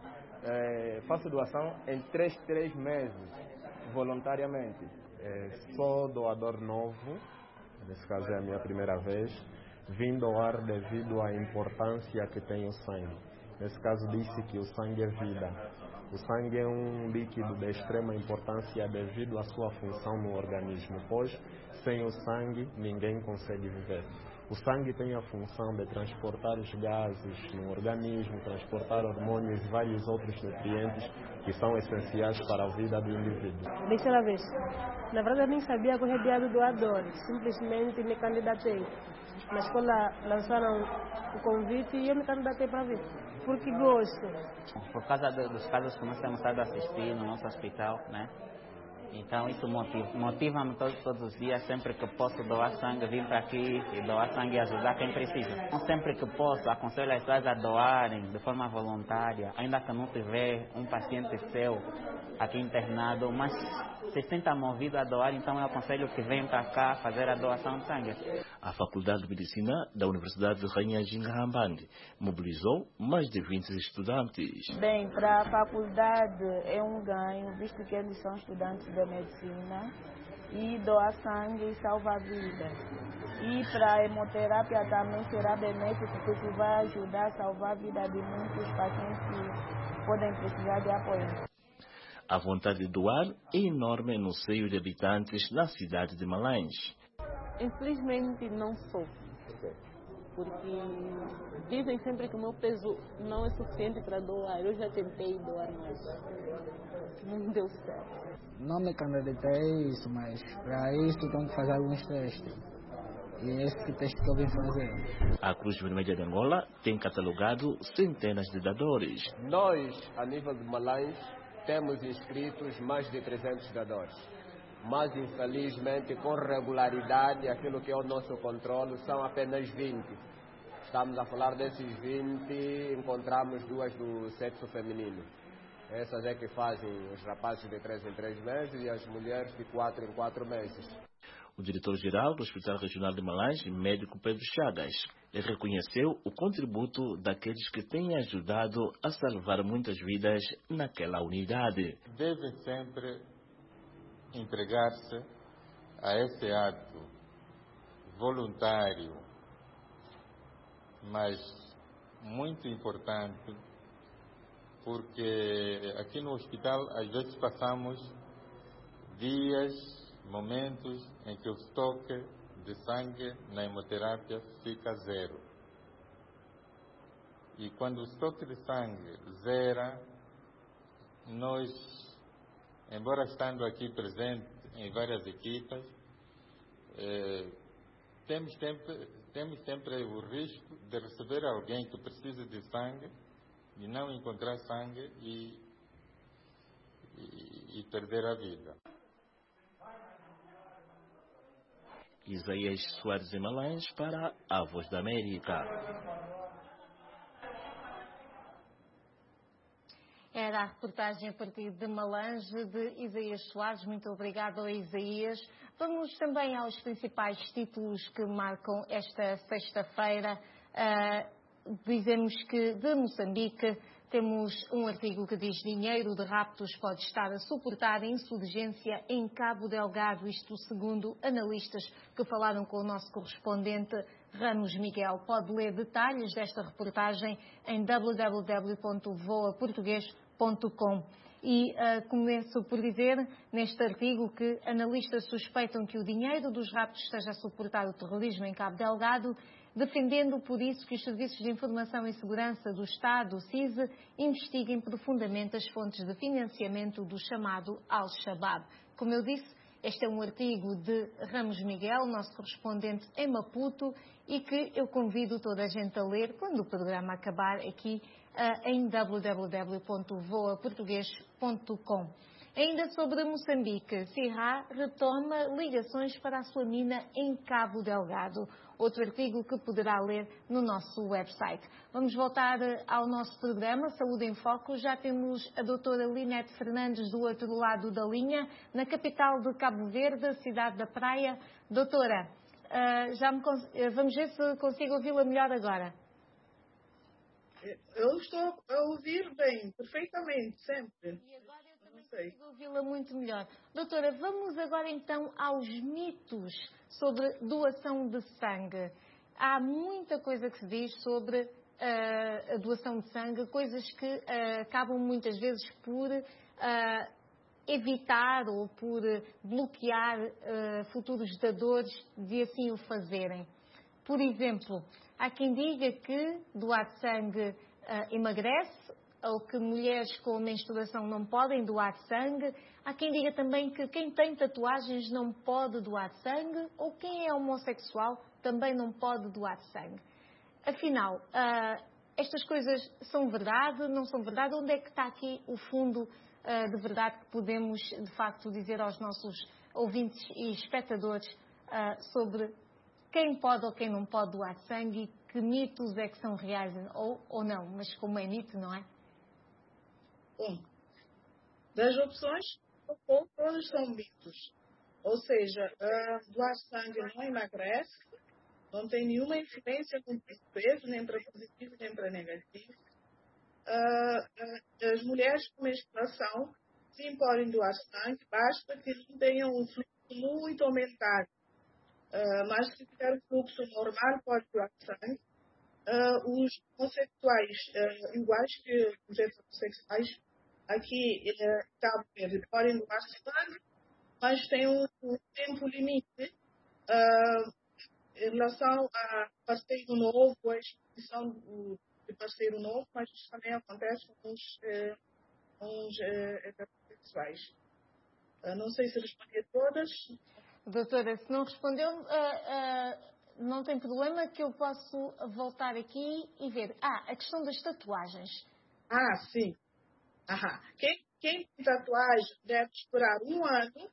É, faço doação em três, três meses, voluntariamente. É, sou doador novo, nesse caso é a minha primeira vez. Vim doar devido à importância que tem o sangue. Nesse caso disse que o sangue é vida. O sangue é um líquido de extrema importância devido à sua função no organismo, pois sem o sangue ninguém consegue viver. O sangue tem a função de transportar os gases no organismo, transportar hormônios e vários outros nutrientes que são essenciais para a vida do indivíduo. Deixa ela ver. Na verdade, eu nem sabia que eu era doador. Simplesmente me candidatei. Na escola lançaram o convite e eu me candidatei para ver. Porque gosto. Por causa do, dos casos que nós temos estado a assistir no nosso hospital, né? Então isso motiva, motiva-me todos, todos os dias, sempre que posso doar sangue, vir para aqui e doar sangue e ajudar quem precisa. Então, sempre que posso, aconselho as pessoas a doarem de forma voluntária, ainda que não tiver um paciente seu aqui internado, mas se sinta movido a doar, então eu aconselho que venham para cá fazer a doação de sangue. A Faculdade de Medicina da Universidade de Rainha Jingarambande mobilizou mais de vinte estudantes. Bem, para a faculdade é um ganho, visto que eles são estudantes de medicina e doar sangue salva vidas. E para a hemoterapia também será benéfico, porque vai ajudar a salvar a vida de muitos pacientes que podem precisar de apoio. A vontade de doar é enorme no seio de habitantes na cidade de Malanje. Infelizmente não sou, porque dizem sempre que o meu peso não é suficiente para doar. Eu já tentei doar, mas não deu certo. Não me candidatei a isso, mas para isso tenho que fazer alguns testes. E é esse teste que eu vim fazer. A Cruz Vermelha de Angola tem catalogado centenas de dadores. Nós, a nível de Malanje, temos inscritos mais de trezentos dadores. Mas, infelizmente, com regularidade, aquilo que é o nosso controle são apenas vinte. Estamos a falar desses vinte, encontramos duas do sexo feminino. Essas é que fazem os rapazes de três em três meses e as mulheres de quatro em quatro meses. O diretor-geral do Hospital Regional de Malanje, médico Pedro Chagas, reconheceu o contributo daqueles que têm ajudado a salvar muitas vidas naquela unidade. Deve sempre entregar-se a esse ato voluntário, mas muito importante, porque aqui no hospital às vezes passamos dias, momentos em que o estoque de sangue na hemoterapia fica zero. E quando o estoque de sangue zera, nós, embora estando aqui presente em várias equipas, eh, temos, sempre, temos sempre o risco de receber alguém que precisa de sangue e não encontrar sangue e, e, e perder a vida. Isaías Soares em Malanje para a Voz da América. Era a reportagem a partir de Malanje de Isaías Soares. Muito obrigada ao Isaías. Vamos também aos principais títulos que marcam esta sexta-feira. Uh, dizemos que de Moçambique temos um artigo que diz: dinheiro de raptos pode estar a suportar a insurgência em Cabo Delgado. Isto segundo analistas que falaram com o nosso correspondente Ramos Miguel. Pode ler detalhes desta reportagem em w w w ponto voa português ponto com. E uh, começo por dizer neste artigo que analistas suspeitam que o dinheiro dos raptos esteja a suportar o terrorismo em Cabo Delgado, defendendo por isso que os Serviços de Informação e Segurança do Estado, o S I S, investiguem profundamente as fontes de financiamento do chamado Al-Shabaab. Como eu disse, este é um artigo de Ramos Miguel, nosso correspondente em Maputo, e que eu convido toda a gente a ler quando o programa acabar aqui uh, em w w w ponto voa português ponto com. Ainda sobre Moçambique, Sirra retoma ligações para a sua mina em Cabo Delgado. outro artigo que poderá ler no nosso website. Vamos voltar ao nosso programa Saúde em Foco. Já temos a doutora Linete Fernandes do outro lado da linha, na capital de Cabo Verde, cidade da Praia. Doutora, uh, já me cons... vamos ver se consigo ouvi-la melhor agora. Eu estou a ouvir bem, perfeitamente, sempre. E agora eu também consigo ouvi-la muito melhor. Doutora, vamos agora então aos mitos sobre doação de sangue. Há muita coisa que se diz sobre uh, a doação de sangue, coisas que uh, acabam muitas vezes por uh, evitar ou por bloquear uh, futuros dadores de assim o fazerem. Por exemplo, há quem diga que doar sangue uh, emagrece, ou que mulheres com menstruação não podem doar sangue. Há quem diga também que quem tem tatuagens não pode doar sangue, ou quem é homossexual também não pode doar sangue. Afinal, uh, estas coisas são verdade, não são verdade? Onde é que está aqui o fundo uh, de verdade que podemos, de facto, dizer aos nossos ouvintes e espectadores uh, sobre quem pode ou quem não pode doar sangue e que mitos é que são reais ou, ou não, mas como é mito, não é? Bom, das opções, todas são mitos. Ou seja, uh, doar sangue não emagrece, não tem nenhuma influência com peso, nem para positivo, nem para negativo. Uh, uh, as mulheres com menstruação sim podem doar sangue, basta que não tenham um fluxo muito aumentado. Uh, mas se tiver um fluxo normal, pode doar sangue. Uh, os homossexuais, uh, iguais que os heterossexuais, aqui em uh, Cabo Verde, podem doar sangue, mas tem um, um tempo limite uh, em relação a parceiro novo, a exposição de parceiro novo, mas isso também acontece com os, uh, com os uh, heterossexuais. Uh, não sei se respondi a todas. Doutora, se não respondeu, uh, uh, não tem problema que eu posso voltar aqui e ver. Ah, a questão das tatuagens. Ah, sim. Aham. Quem, quem tem tatuagem deve esperar um ano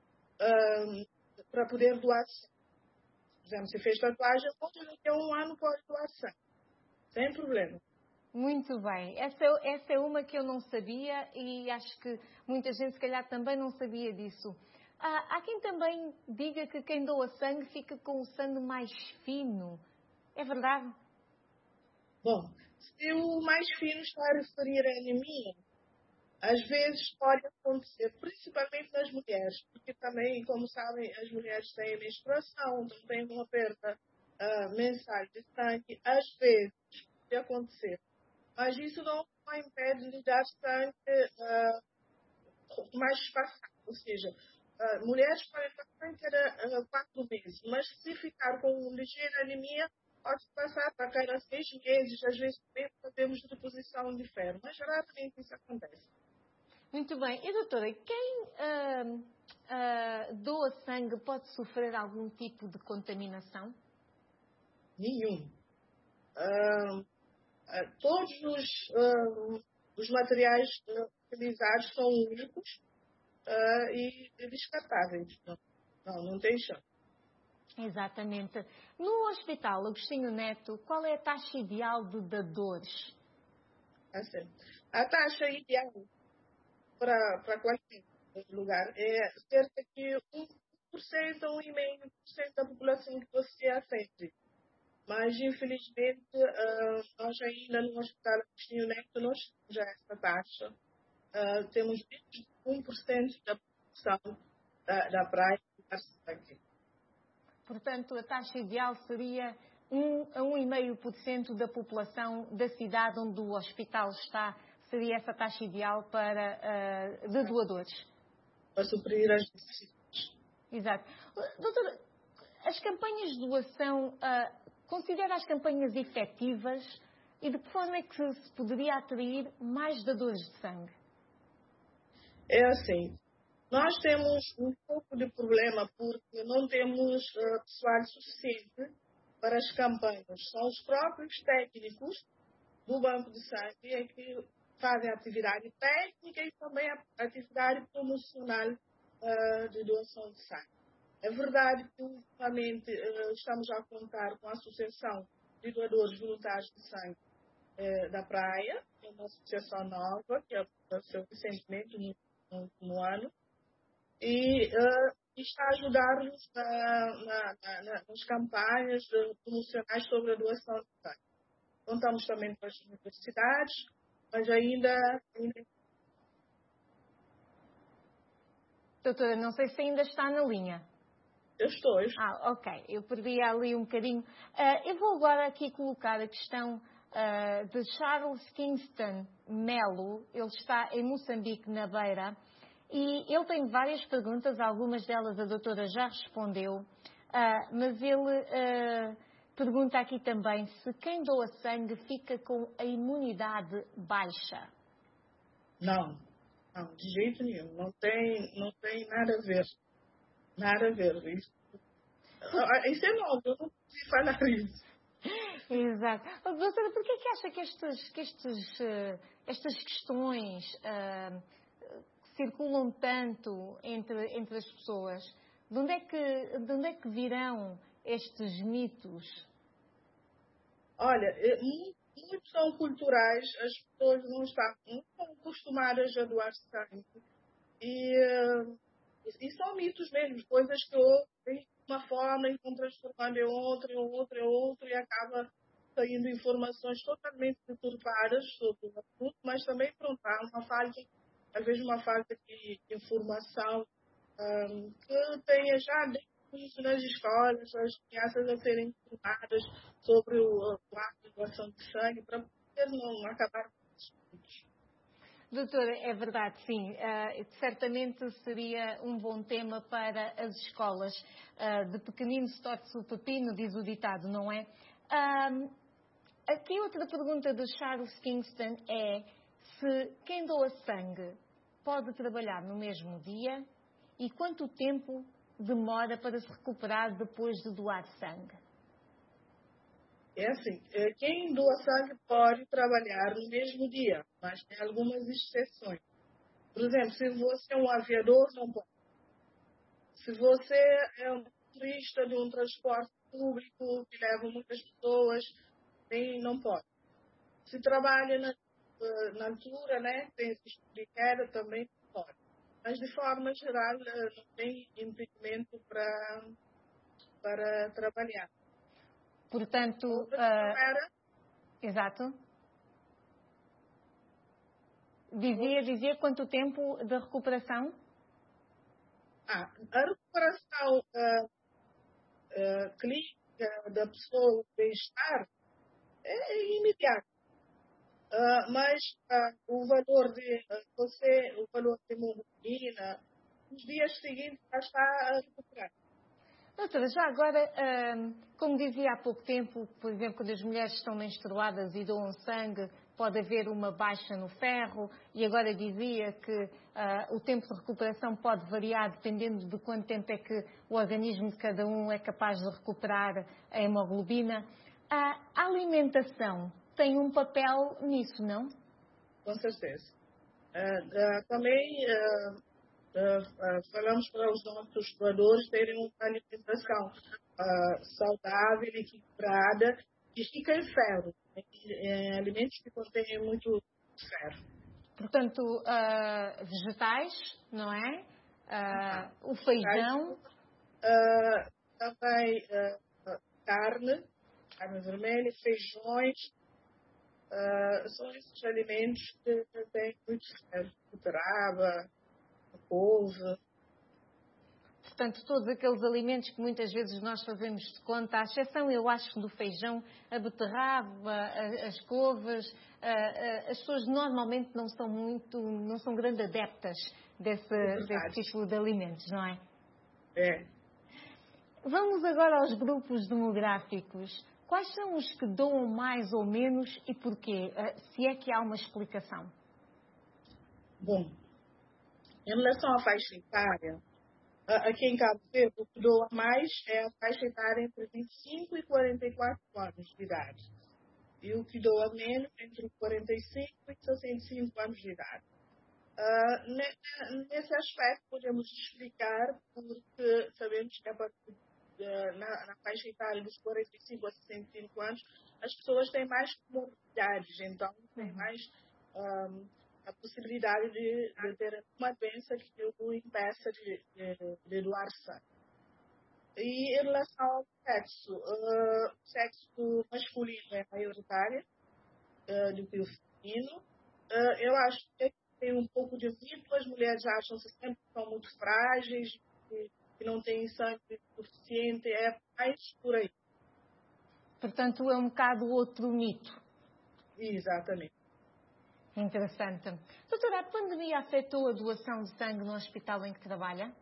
um, para poder doar sangue. Por exemplo, se fez tatuagem, daqui a um ano pode doar sangue. Sem problema. Muito bem. Essa, essa é uma que eu não sabia e acho que muita gente, se calhar, também não sabia disso. Ah, há quem também diga que quem doa sangue fica com o sangue mais fino. É verdade? Bom, se o mais fino está a referir a anemia, às vezes pode acontecer, principalmente nas mulheres, porque também, como sabem, as mulheres têm menstruação, então têm uma perda uh, mensal de sangue. Às vezes pode acontecer. Mas isso não impede de dar sangue uh, mais espaçado, ou seja, Uh, mulheres podem passar cada uh, quatro meses, mas se ficar com uma ligeira anemia, pode passar para cada seis meses, às vezes também fazemos reposição de ferro, mas raramente isso acontece. Muito bem. E doutora, quem uh, uh, doa sangue pode sofrer algum tipo de contaminação? Nenhum. Uh, uh, todos os, uh, os materiais uh, utilizados são únicos. Uh, e descartáveis. Não, não, não tem chão. Exatamente. No Hospital Agostinho Neto, qual é a taxa ideal de dadores? Assim, a taxa ideal para, para qualquer lugar é cerca de um por cento a um vírgula cinco por cento da população que você atende. Mas, infelizmente, uh, nós ainda no Hospital Agostinho Neto não temos já essa taxa. Uh, temos vinte e um por cento da população da, da praia aqui. Portanto, a taxa ideal seria um a um vírgula cinco por cento da população da cidade onde o hospital está, seria essa taxa ideal para, uh, de doadores. Para suprir as necessidades. Exato. Doutora, as campanhas de doação, uh, considera as campanhas efetivas e de que forma é que se poderia atrair mais dadores de sangue? É assim, nós temos um pouco de problema porque não temos uh, pessoal suficiente para as campanhas. São os próprios técnicos do Banco de Sangue que fazem a atividade técnica e também a atividade promocional uh, de doação de sangue. É verdade que ultimamente uh, estamos a contar com a Associação de Doadores Voluntários de Sangue uh, da Praia, é uma associação nova, que aconteceu recentemente no, no, no ano, e uh, está a ajudar-nos na, na, na, nas campanhas promocionais sobre a doação de sangue. Contamos também com as universidades, mas ainda... ainda... Doutora, não sei se ainda está na linha. Eu estou, eu estou. Ah, ok. Eu perdi ali um bocadinho. Uh, eu vou agora aqui colocar a questão uh, de Charles Kingston Melo. Ele está em Moçambique, na Beira. E ele tem várias perguntas, algumas delas a doutora já respondeu. Uh, mas ele uh, pergunta aqui também se quem doa sangue fica com a imunidade baixa. Não, não, de jeito nenhum. Não tem, não tem nada a ver. Nada a ver. Isso, isso é novo, eu não consigo falar isso. Exato. Doutora, por que é que acha que, estes, que estes, uh, estas questões uh, circulam tanto entre, entre as pessoas? De onde, é que, de onde é que virão estes mitos? Olha, muitos são culturais, as pessoas não estão, não estão acostumadas a doar sangue. E... Uh, E são mitos mesmo, coisas que ouvem de uma forma e vão transformando em outra, em outra, em outra, e acaba saindo informações totalmente deturpadas sobre o assunto, mas também, pronto, há uma falta, às vezes uma falta de informação um, que tenha já dentro nas escolas, as crianças a serem informadas sobre o, o ato de doação de sangue, para poder não acabar com os assuntos. Doutora, é verdade, sim. Uh, certamente seria um bom tema para as escolas. Uh, de pequenino se torce o pepino, diz o ditado, não é? Uh, aqui outra pergunta do Charles Kingston é se quem doa sangue pode trabalhar no mesmo dia e quanto tempo demora para se recuperar depois de doar sangue? É assim, quem doa sangue pode trabalhar no mesmo dia, mas tem algumas exceções. Por exemplo, se você é um aviador, não pode. Se você é um motorista de um transporte público que leva muitas pessoas, nem, não pode. Se trabalha na, na altura, né, tem esse critério, também pode. Mas, de forma geral, não tem impedimento para, para trabalhar. Portanto, uh, exato. Dizia, dizia quanto tempo de recuperação? Ah, a recuperação uh, uh, clínica da pessoa, o bem-estar, é imediato. Uh, mas uh, o valor de uh, você, o valor de hemoglobina, nos dias seguintes já está a recuperar. Doutora, já agora, como dizia há pouco tempo, por exemplo, quando as mulheres estão menstruadas e doam sangue, pode haver uma baixa no ferro, e agora dizia que uh, o tempo de recuperação pode variar dependendo de quanto tempo é que o organismo de cada um é capaz de recuperar a hemoglobina. A alimentação tem um papel nisso, não? Com certeza. Uh, uh, também... Uh... Uh, uh, falamos para os nossos doadores terem uma alimentação uh, saudável, equilibrada e rica em ferro, em, em alimentos que contêm muito ferro. Portanto, uh, vegetais, não é? Uh, o feijão. Uh, também uh, carne, carne vermelha, feijões. Uh, são esses alimentos que têm muito ferro, beterraba, couve. Portanto, todos aqueles alimentos que muitas vezes nós fazemos de conta, à exceção, eu acho, do feijão, a beterraba, as couves, as pessoas normalmente não são muito, não são grandes adeptas desse, desse tipo de alimentos, não é? É. Vamos agora aos grupos demográficos. Quais são os que doam mais ou menos e porquê? Se é que há uma explicação. Bom, em relação à faixa etária, aqui em Cabo Verde, o que doa mais é a faixa etária entre vinte e cinco e quarenta e quatro anos de idade. E o que doa menos entre quarenta e cinco e sessenta e cinco anos de idade. Uh, nesse aspecto, podemos explicar porque sabemos que a partir de, na, na faixa etária dos quarenta e cinco a sessenta e cinco anos, as pessoas têm mais comorbidades, então têm mais um, a possibilidade de, de ter uma doença que o impeça de, de, de doar sangue. E em relação ao sexo, uh, o sexo masculino é maioritário uh, do que o feminino. Uh, eu acho que tem um pouco de mito, as mulheres acham-se sempre que são muito frágeis, que, que não têm sangue suficiente, é mais por aí. Portanto, é um bocado outro mito. Exatamente. Interessante. Doutora, a pandemia afetou a doação de sangue no hospital em que trabalha?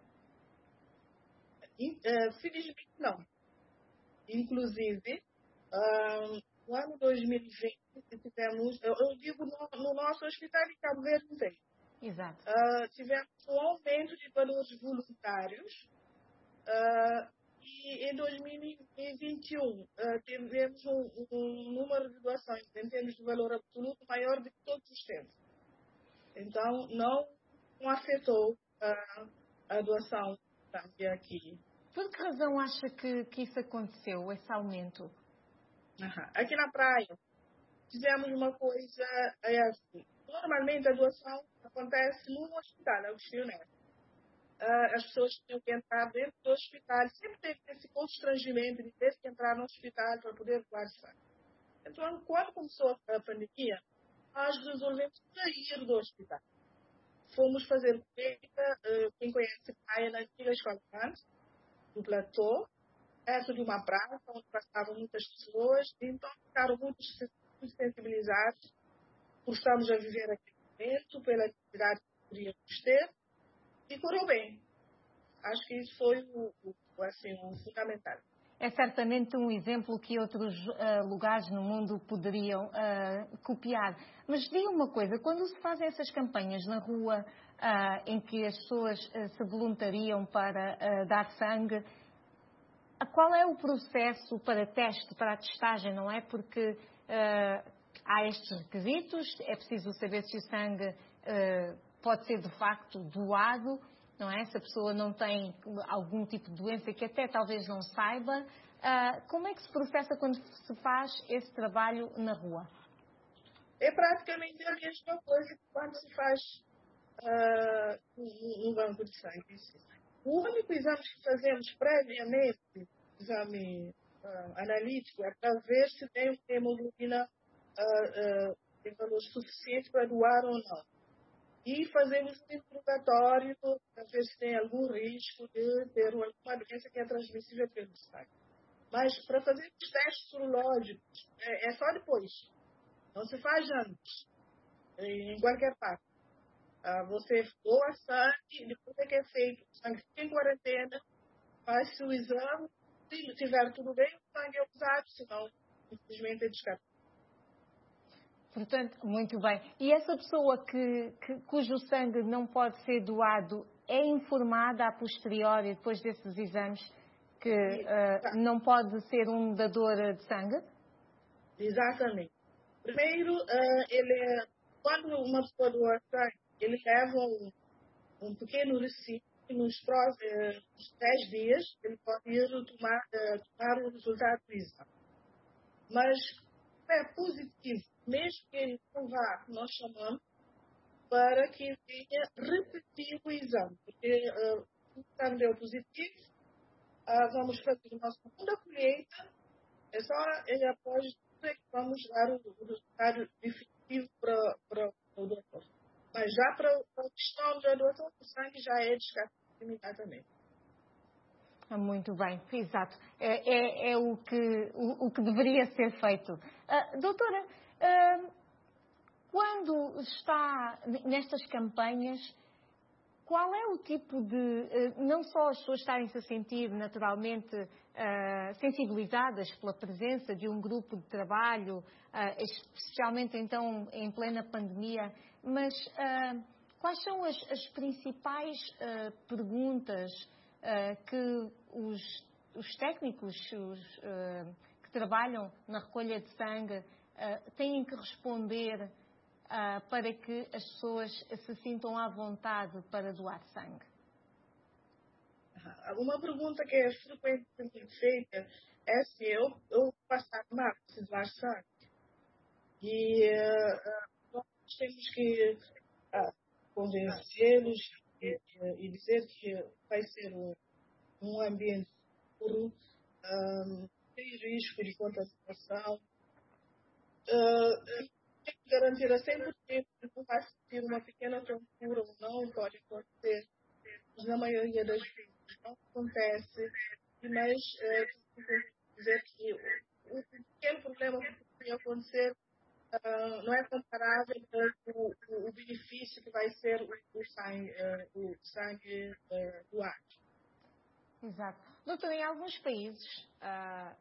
Uh, felizmente não. Inclusive, uh, no ano dois mil e vinte, tivemos, eu, eu digo no, no nosso hospital em Cabo Verde inteiro, Exato. Uh, tivemos um aumento de valores voluntários uh, e em dois mil e vinte e um uh, tivemos um, um número de doações em termos de valor absoluto maior do que todos os tempos. Então, não, não afetou uh, a doação aqui. Por que razão acha que, que isso aconteceu, esse aumento? Uhum. Aqui na praia, fizemos uma coisa, é assim, normalmente a doação acontece no hospital, Agostinho Neto. Uh, as pessoas tinham que entrar dentro do hospital, sempre teve esse constrangimento de ter que entrar no hospital para poder doar sangue. Então, quando começou a pandemia, nós resolvemos sair do hospital. Fomos fazer colheita, uh, quem conhece a praia, na antiga escola antes, do platô, perto de uma praça onde passavam muitas pessoas, então ficaram muito sensibilizados por estarmos a viver aquele momento, pela atividade que poderíamos ter, e correu bem. Acho que isso foi o, o, assim, o fundamental. É certamente um exemplo que outros uh, lugares no mundo poderiam uh, copiar. Mas diga uma coisa, quando se fazem essas campanhas na rua uh, em que as pessoas uh, se voluntariam para uh, dar sangue, qual é o processo para teste, para a testagem, não é? Porque uh, há estes requisitos, é preciso saber se o sangue uh, pode ser de facto doado, não é? Se a pessoa não tem algum tipo de doença que até talvez não saiba. Uh, como é que se processa quando se faz esse trabalho na rua? É praticamente a mesma coisa que quando se faz uh, um banco de sangue. O único exame que fazemos previamente, exame uh, analítico, é para ver se tem uma hemoglobina uh, uh, em valor suficiente para doar ou não. E fazemos um interrogatório para ver se tem algum risco de ter uma doença que é transmissível pelo sangue. Mas para fazer os testes sorológicos é, é só depois. Não se faz antes, em qualquer parte. Ah, você doa sangue, depois é que é feito o sangue fica em quarentena, faz-se o exame, se tiver tudo bem, o sangue é usado, senão, infelizmente, é descartado. Portanto, muito bem. E essa pessoa que, que, cujo sangue não pode ser doado é informada a posteriori, depois desses exames, que uh, não pode ser um dador de sangue? Exatamente. Primeiro, uh, ele, quando uma pessoa doa sangue, ele leva um, um pequeno recibo e nos próximos dez dias ele pode ir tomar, uh, tomar o resultado do exame. Mas é positivo, mesmo que ele não vá, nós chamamos para que venha repetir o exame. Porque uh, o exame deu positivo, uh, vamos fazer uma segunda colheita, é só ele após é que vamos dar o, o resultado definitivo para, para o doutor. Mas já para a questão da doação do sangue já é descartado imediatamente. Muito bem, exato. É, é, é o, que, o, o que deveria ser feito. Uh, doutora, uh, quando está nestas campanhas, qual é o tipo de... Uh, não só as pessoas estarem-se a sentir naturalmente uh, sensibilizadas pela presença de um grupo de trabalho, uh, especialmente então em plena pandemia, mas uh, quais são as, as principais uh, perguntas Uh, que os, os técnicos os, uh, que trabalham na recolha de sangue uh, têm que responder uh, para que as pessoas se sintam à vontade para doar sangue? Uma pergunta que é frequentemente feita é se eu, eu passar mal se doar sangue. E uh, nós temos que uh, convencê-los e, e dizer que vai ser um, um ambiente seguro, um, sem risco de contaminação. Uh, tem que garantir a cem por cento que não vai sentir uma pequena tontura ou não, pode acontecer. Mas na maioria das vezes não acontece, mas uh, dizer que o, o pequeno problema que pode acontecer uh, não é comparável com o, o, o benefício que vai ser o, o sangue, uh, o sangue uh, doado. Exato. Doutor, em alguns países, uh,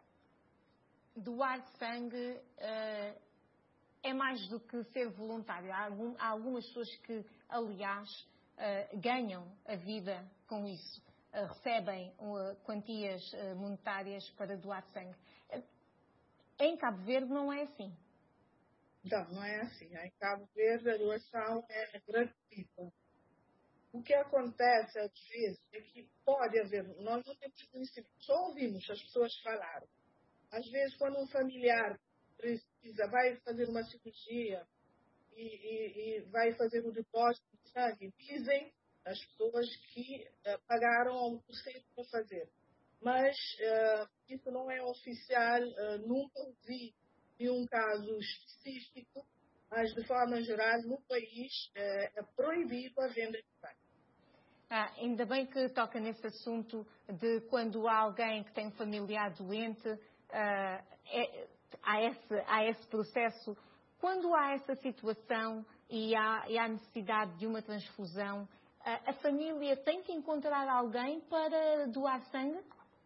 doar sangue uh, é mais do que ser voluntário. Há, algum, há algumas pessoas que, aliás, uh, ganham a vida com isso. Uh, recebem uh, quantias uh, monetárias para doar sangue. Uh, em Cabo Verde não é assim. Não, não é assim. Em Cabo Verde a doação é gratuita. O que acontece, às vezes, é que pode haver, nós não temos conhecimento, só ouvimos as pessoas falar. Às vezes, quando um familiar precisa, vai fazer uma cirurgia e, e, e vai fazer o depósito de sangue, dizem as pessoas que uh, pagaram a um terceiro para fazer. Mas uh, isso não é oficial, uh, nunca ouvi de um caso específico, mas de forma geral, no país uh, é proibido a venda de sangue. Ah, ainda bem que toca nesse assunto de quando há alguém que tem um familiar doente, ah, é, há, esse, há esse processo. Quando há essa situação e há, e há necessidade de uma transfusão, ah, a família tem que encontrar alguém para doar sangue?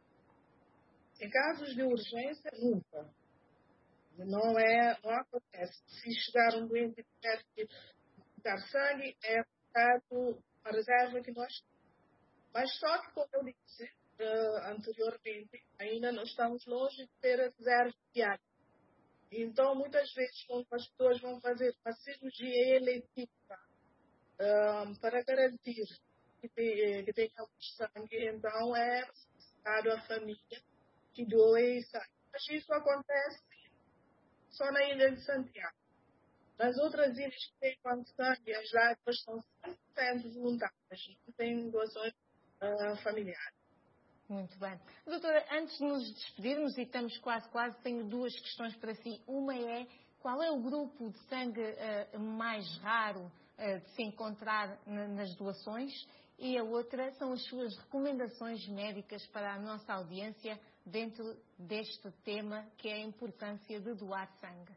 Em casos de urgência, nunca. Não, é, não acontece. Se chegar um doente e tiver que dar sangue, é caso a reserva que nós temos. Mas só que, como eu disse uh, anteriormente, ainda não estamos longe de ter a reserva diária. Então, muitas vezes, quando as pessoas vão fazer uma cirurgia eletiva uh, para garantir que, tem, que tenha sangue, então é necessário a família que doe sangue. Mas isso acontece só na ilha de Santiago. Nas outras ilhas que têm quanto sangue, as dádivas são cem por cento voluntárias, não tem doações uh, familiares. Muito bem. Doutora, antes de nos despedirmos, e estamos quase, quase, tenho duas questões para si. Uma é, qual é o grupo de sangue uh, mais raro uh, de se encontrar na, nas doações? E a outra são as suas recomendações médicas para a nossa audiência dentro deste tema, que é a importância de doar sangue.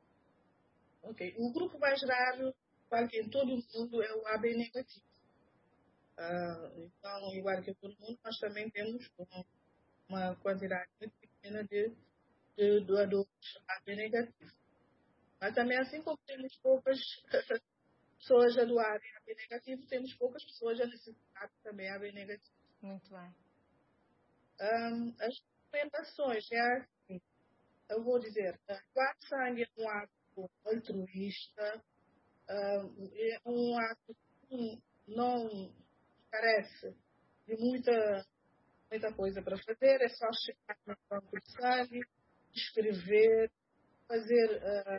Ok. O grupo mais raro, igual que em todo o mundo, é o A B negativo. Uh, então, igual que em todo o mundo, nós também temos uma, uma quantidade muito pequena de, de doadores A B negativo. Mas também, assim como temos poucas pessoas a doarem A B negativo, temos poucas pessoas a necessitar também A B negativo. Muito bem. Um, as recomendações é assim, eu vou dizer, doar sangue é um ato altruísta, uh, é um ato que não carece de muita, muita coisa para fazer, é só chegar no banco de sangue, escrever, fazer,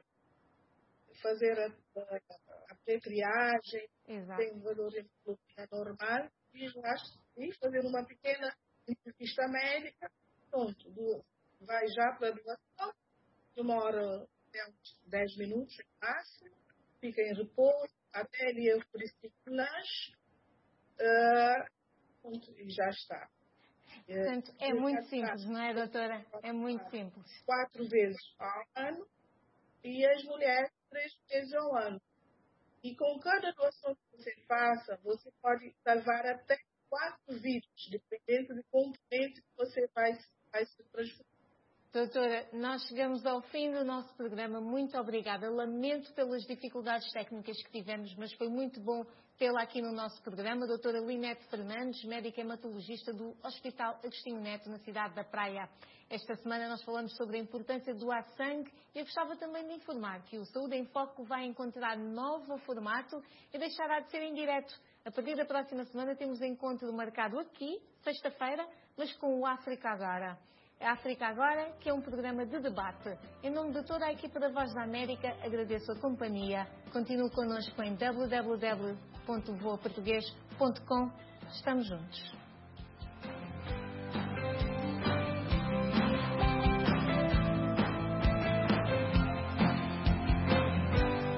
uh, fazer a, a, a pré-triagem, tem valor de hemoglobina normal, e, e fazer uma pequena entrevista médica, pronto, do, vai já para a doação, demora até uns dez minutos, máximo, fica em repouso, até ele oferecer o lanche, uh, e já está. Portanto, é uh, muito simples, não é, doutora? É muito simples. Quatro vezes ao ano e as mulheres três vezes ao ano. E com cada doação que você faça, você pode salvar até quatro vidas, dependendo do componente que você vai, vai se transformar. Doutora, nós chegamos ao fim do nosso programa. Muito obrigada. Lamento pelas dificuldades técnicas que tivemos, mas foi muito bom tê-la aqui no nosso programa. Doutora Linete Fernandes, médica hematologista do Hospital Agostinho Neto, na cidade da Praia. Esta semana nós falamos sobre a importância de doar sangue e eu gostava também de informar que o Saúde em Foco vai encontrar novo formato e deixará de ser em direto. A partir da próxima semana temos encontro marcado aqui, sexta-feira, mas com o África Agora. A África Agora, que é um programa de debate. Em nome de toda a equipa da Voz da América, agradeço a companhia. Continue connosco em w w w ponto voa português ponto com. Estamos juntos.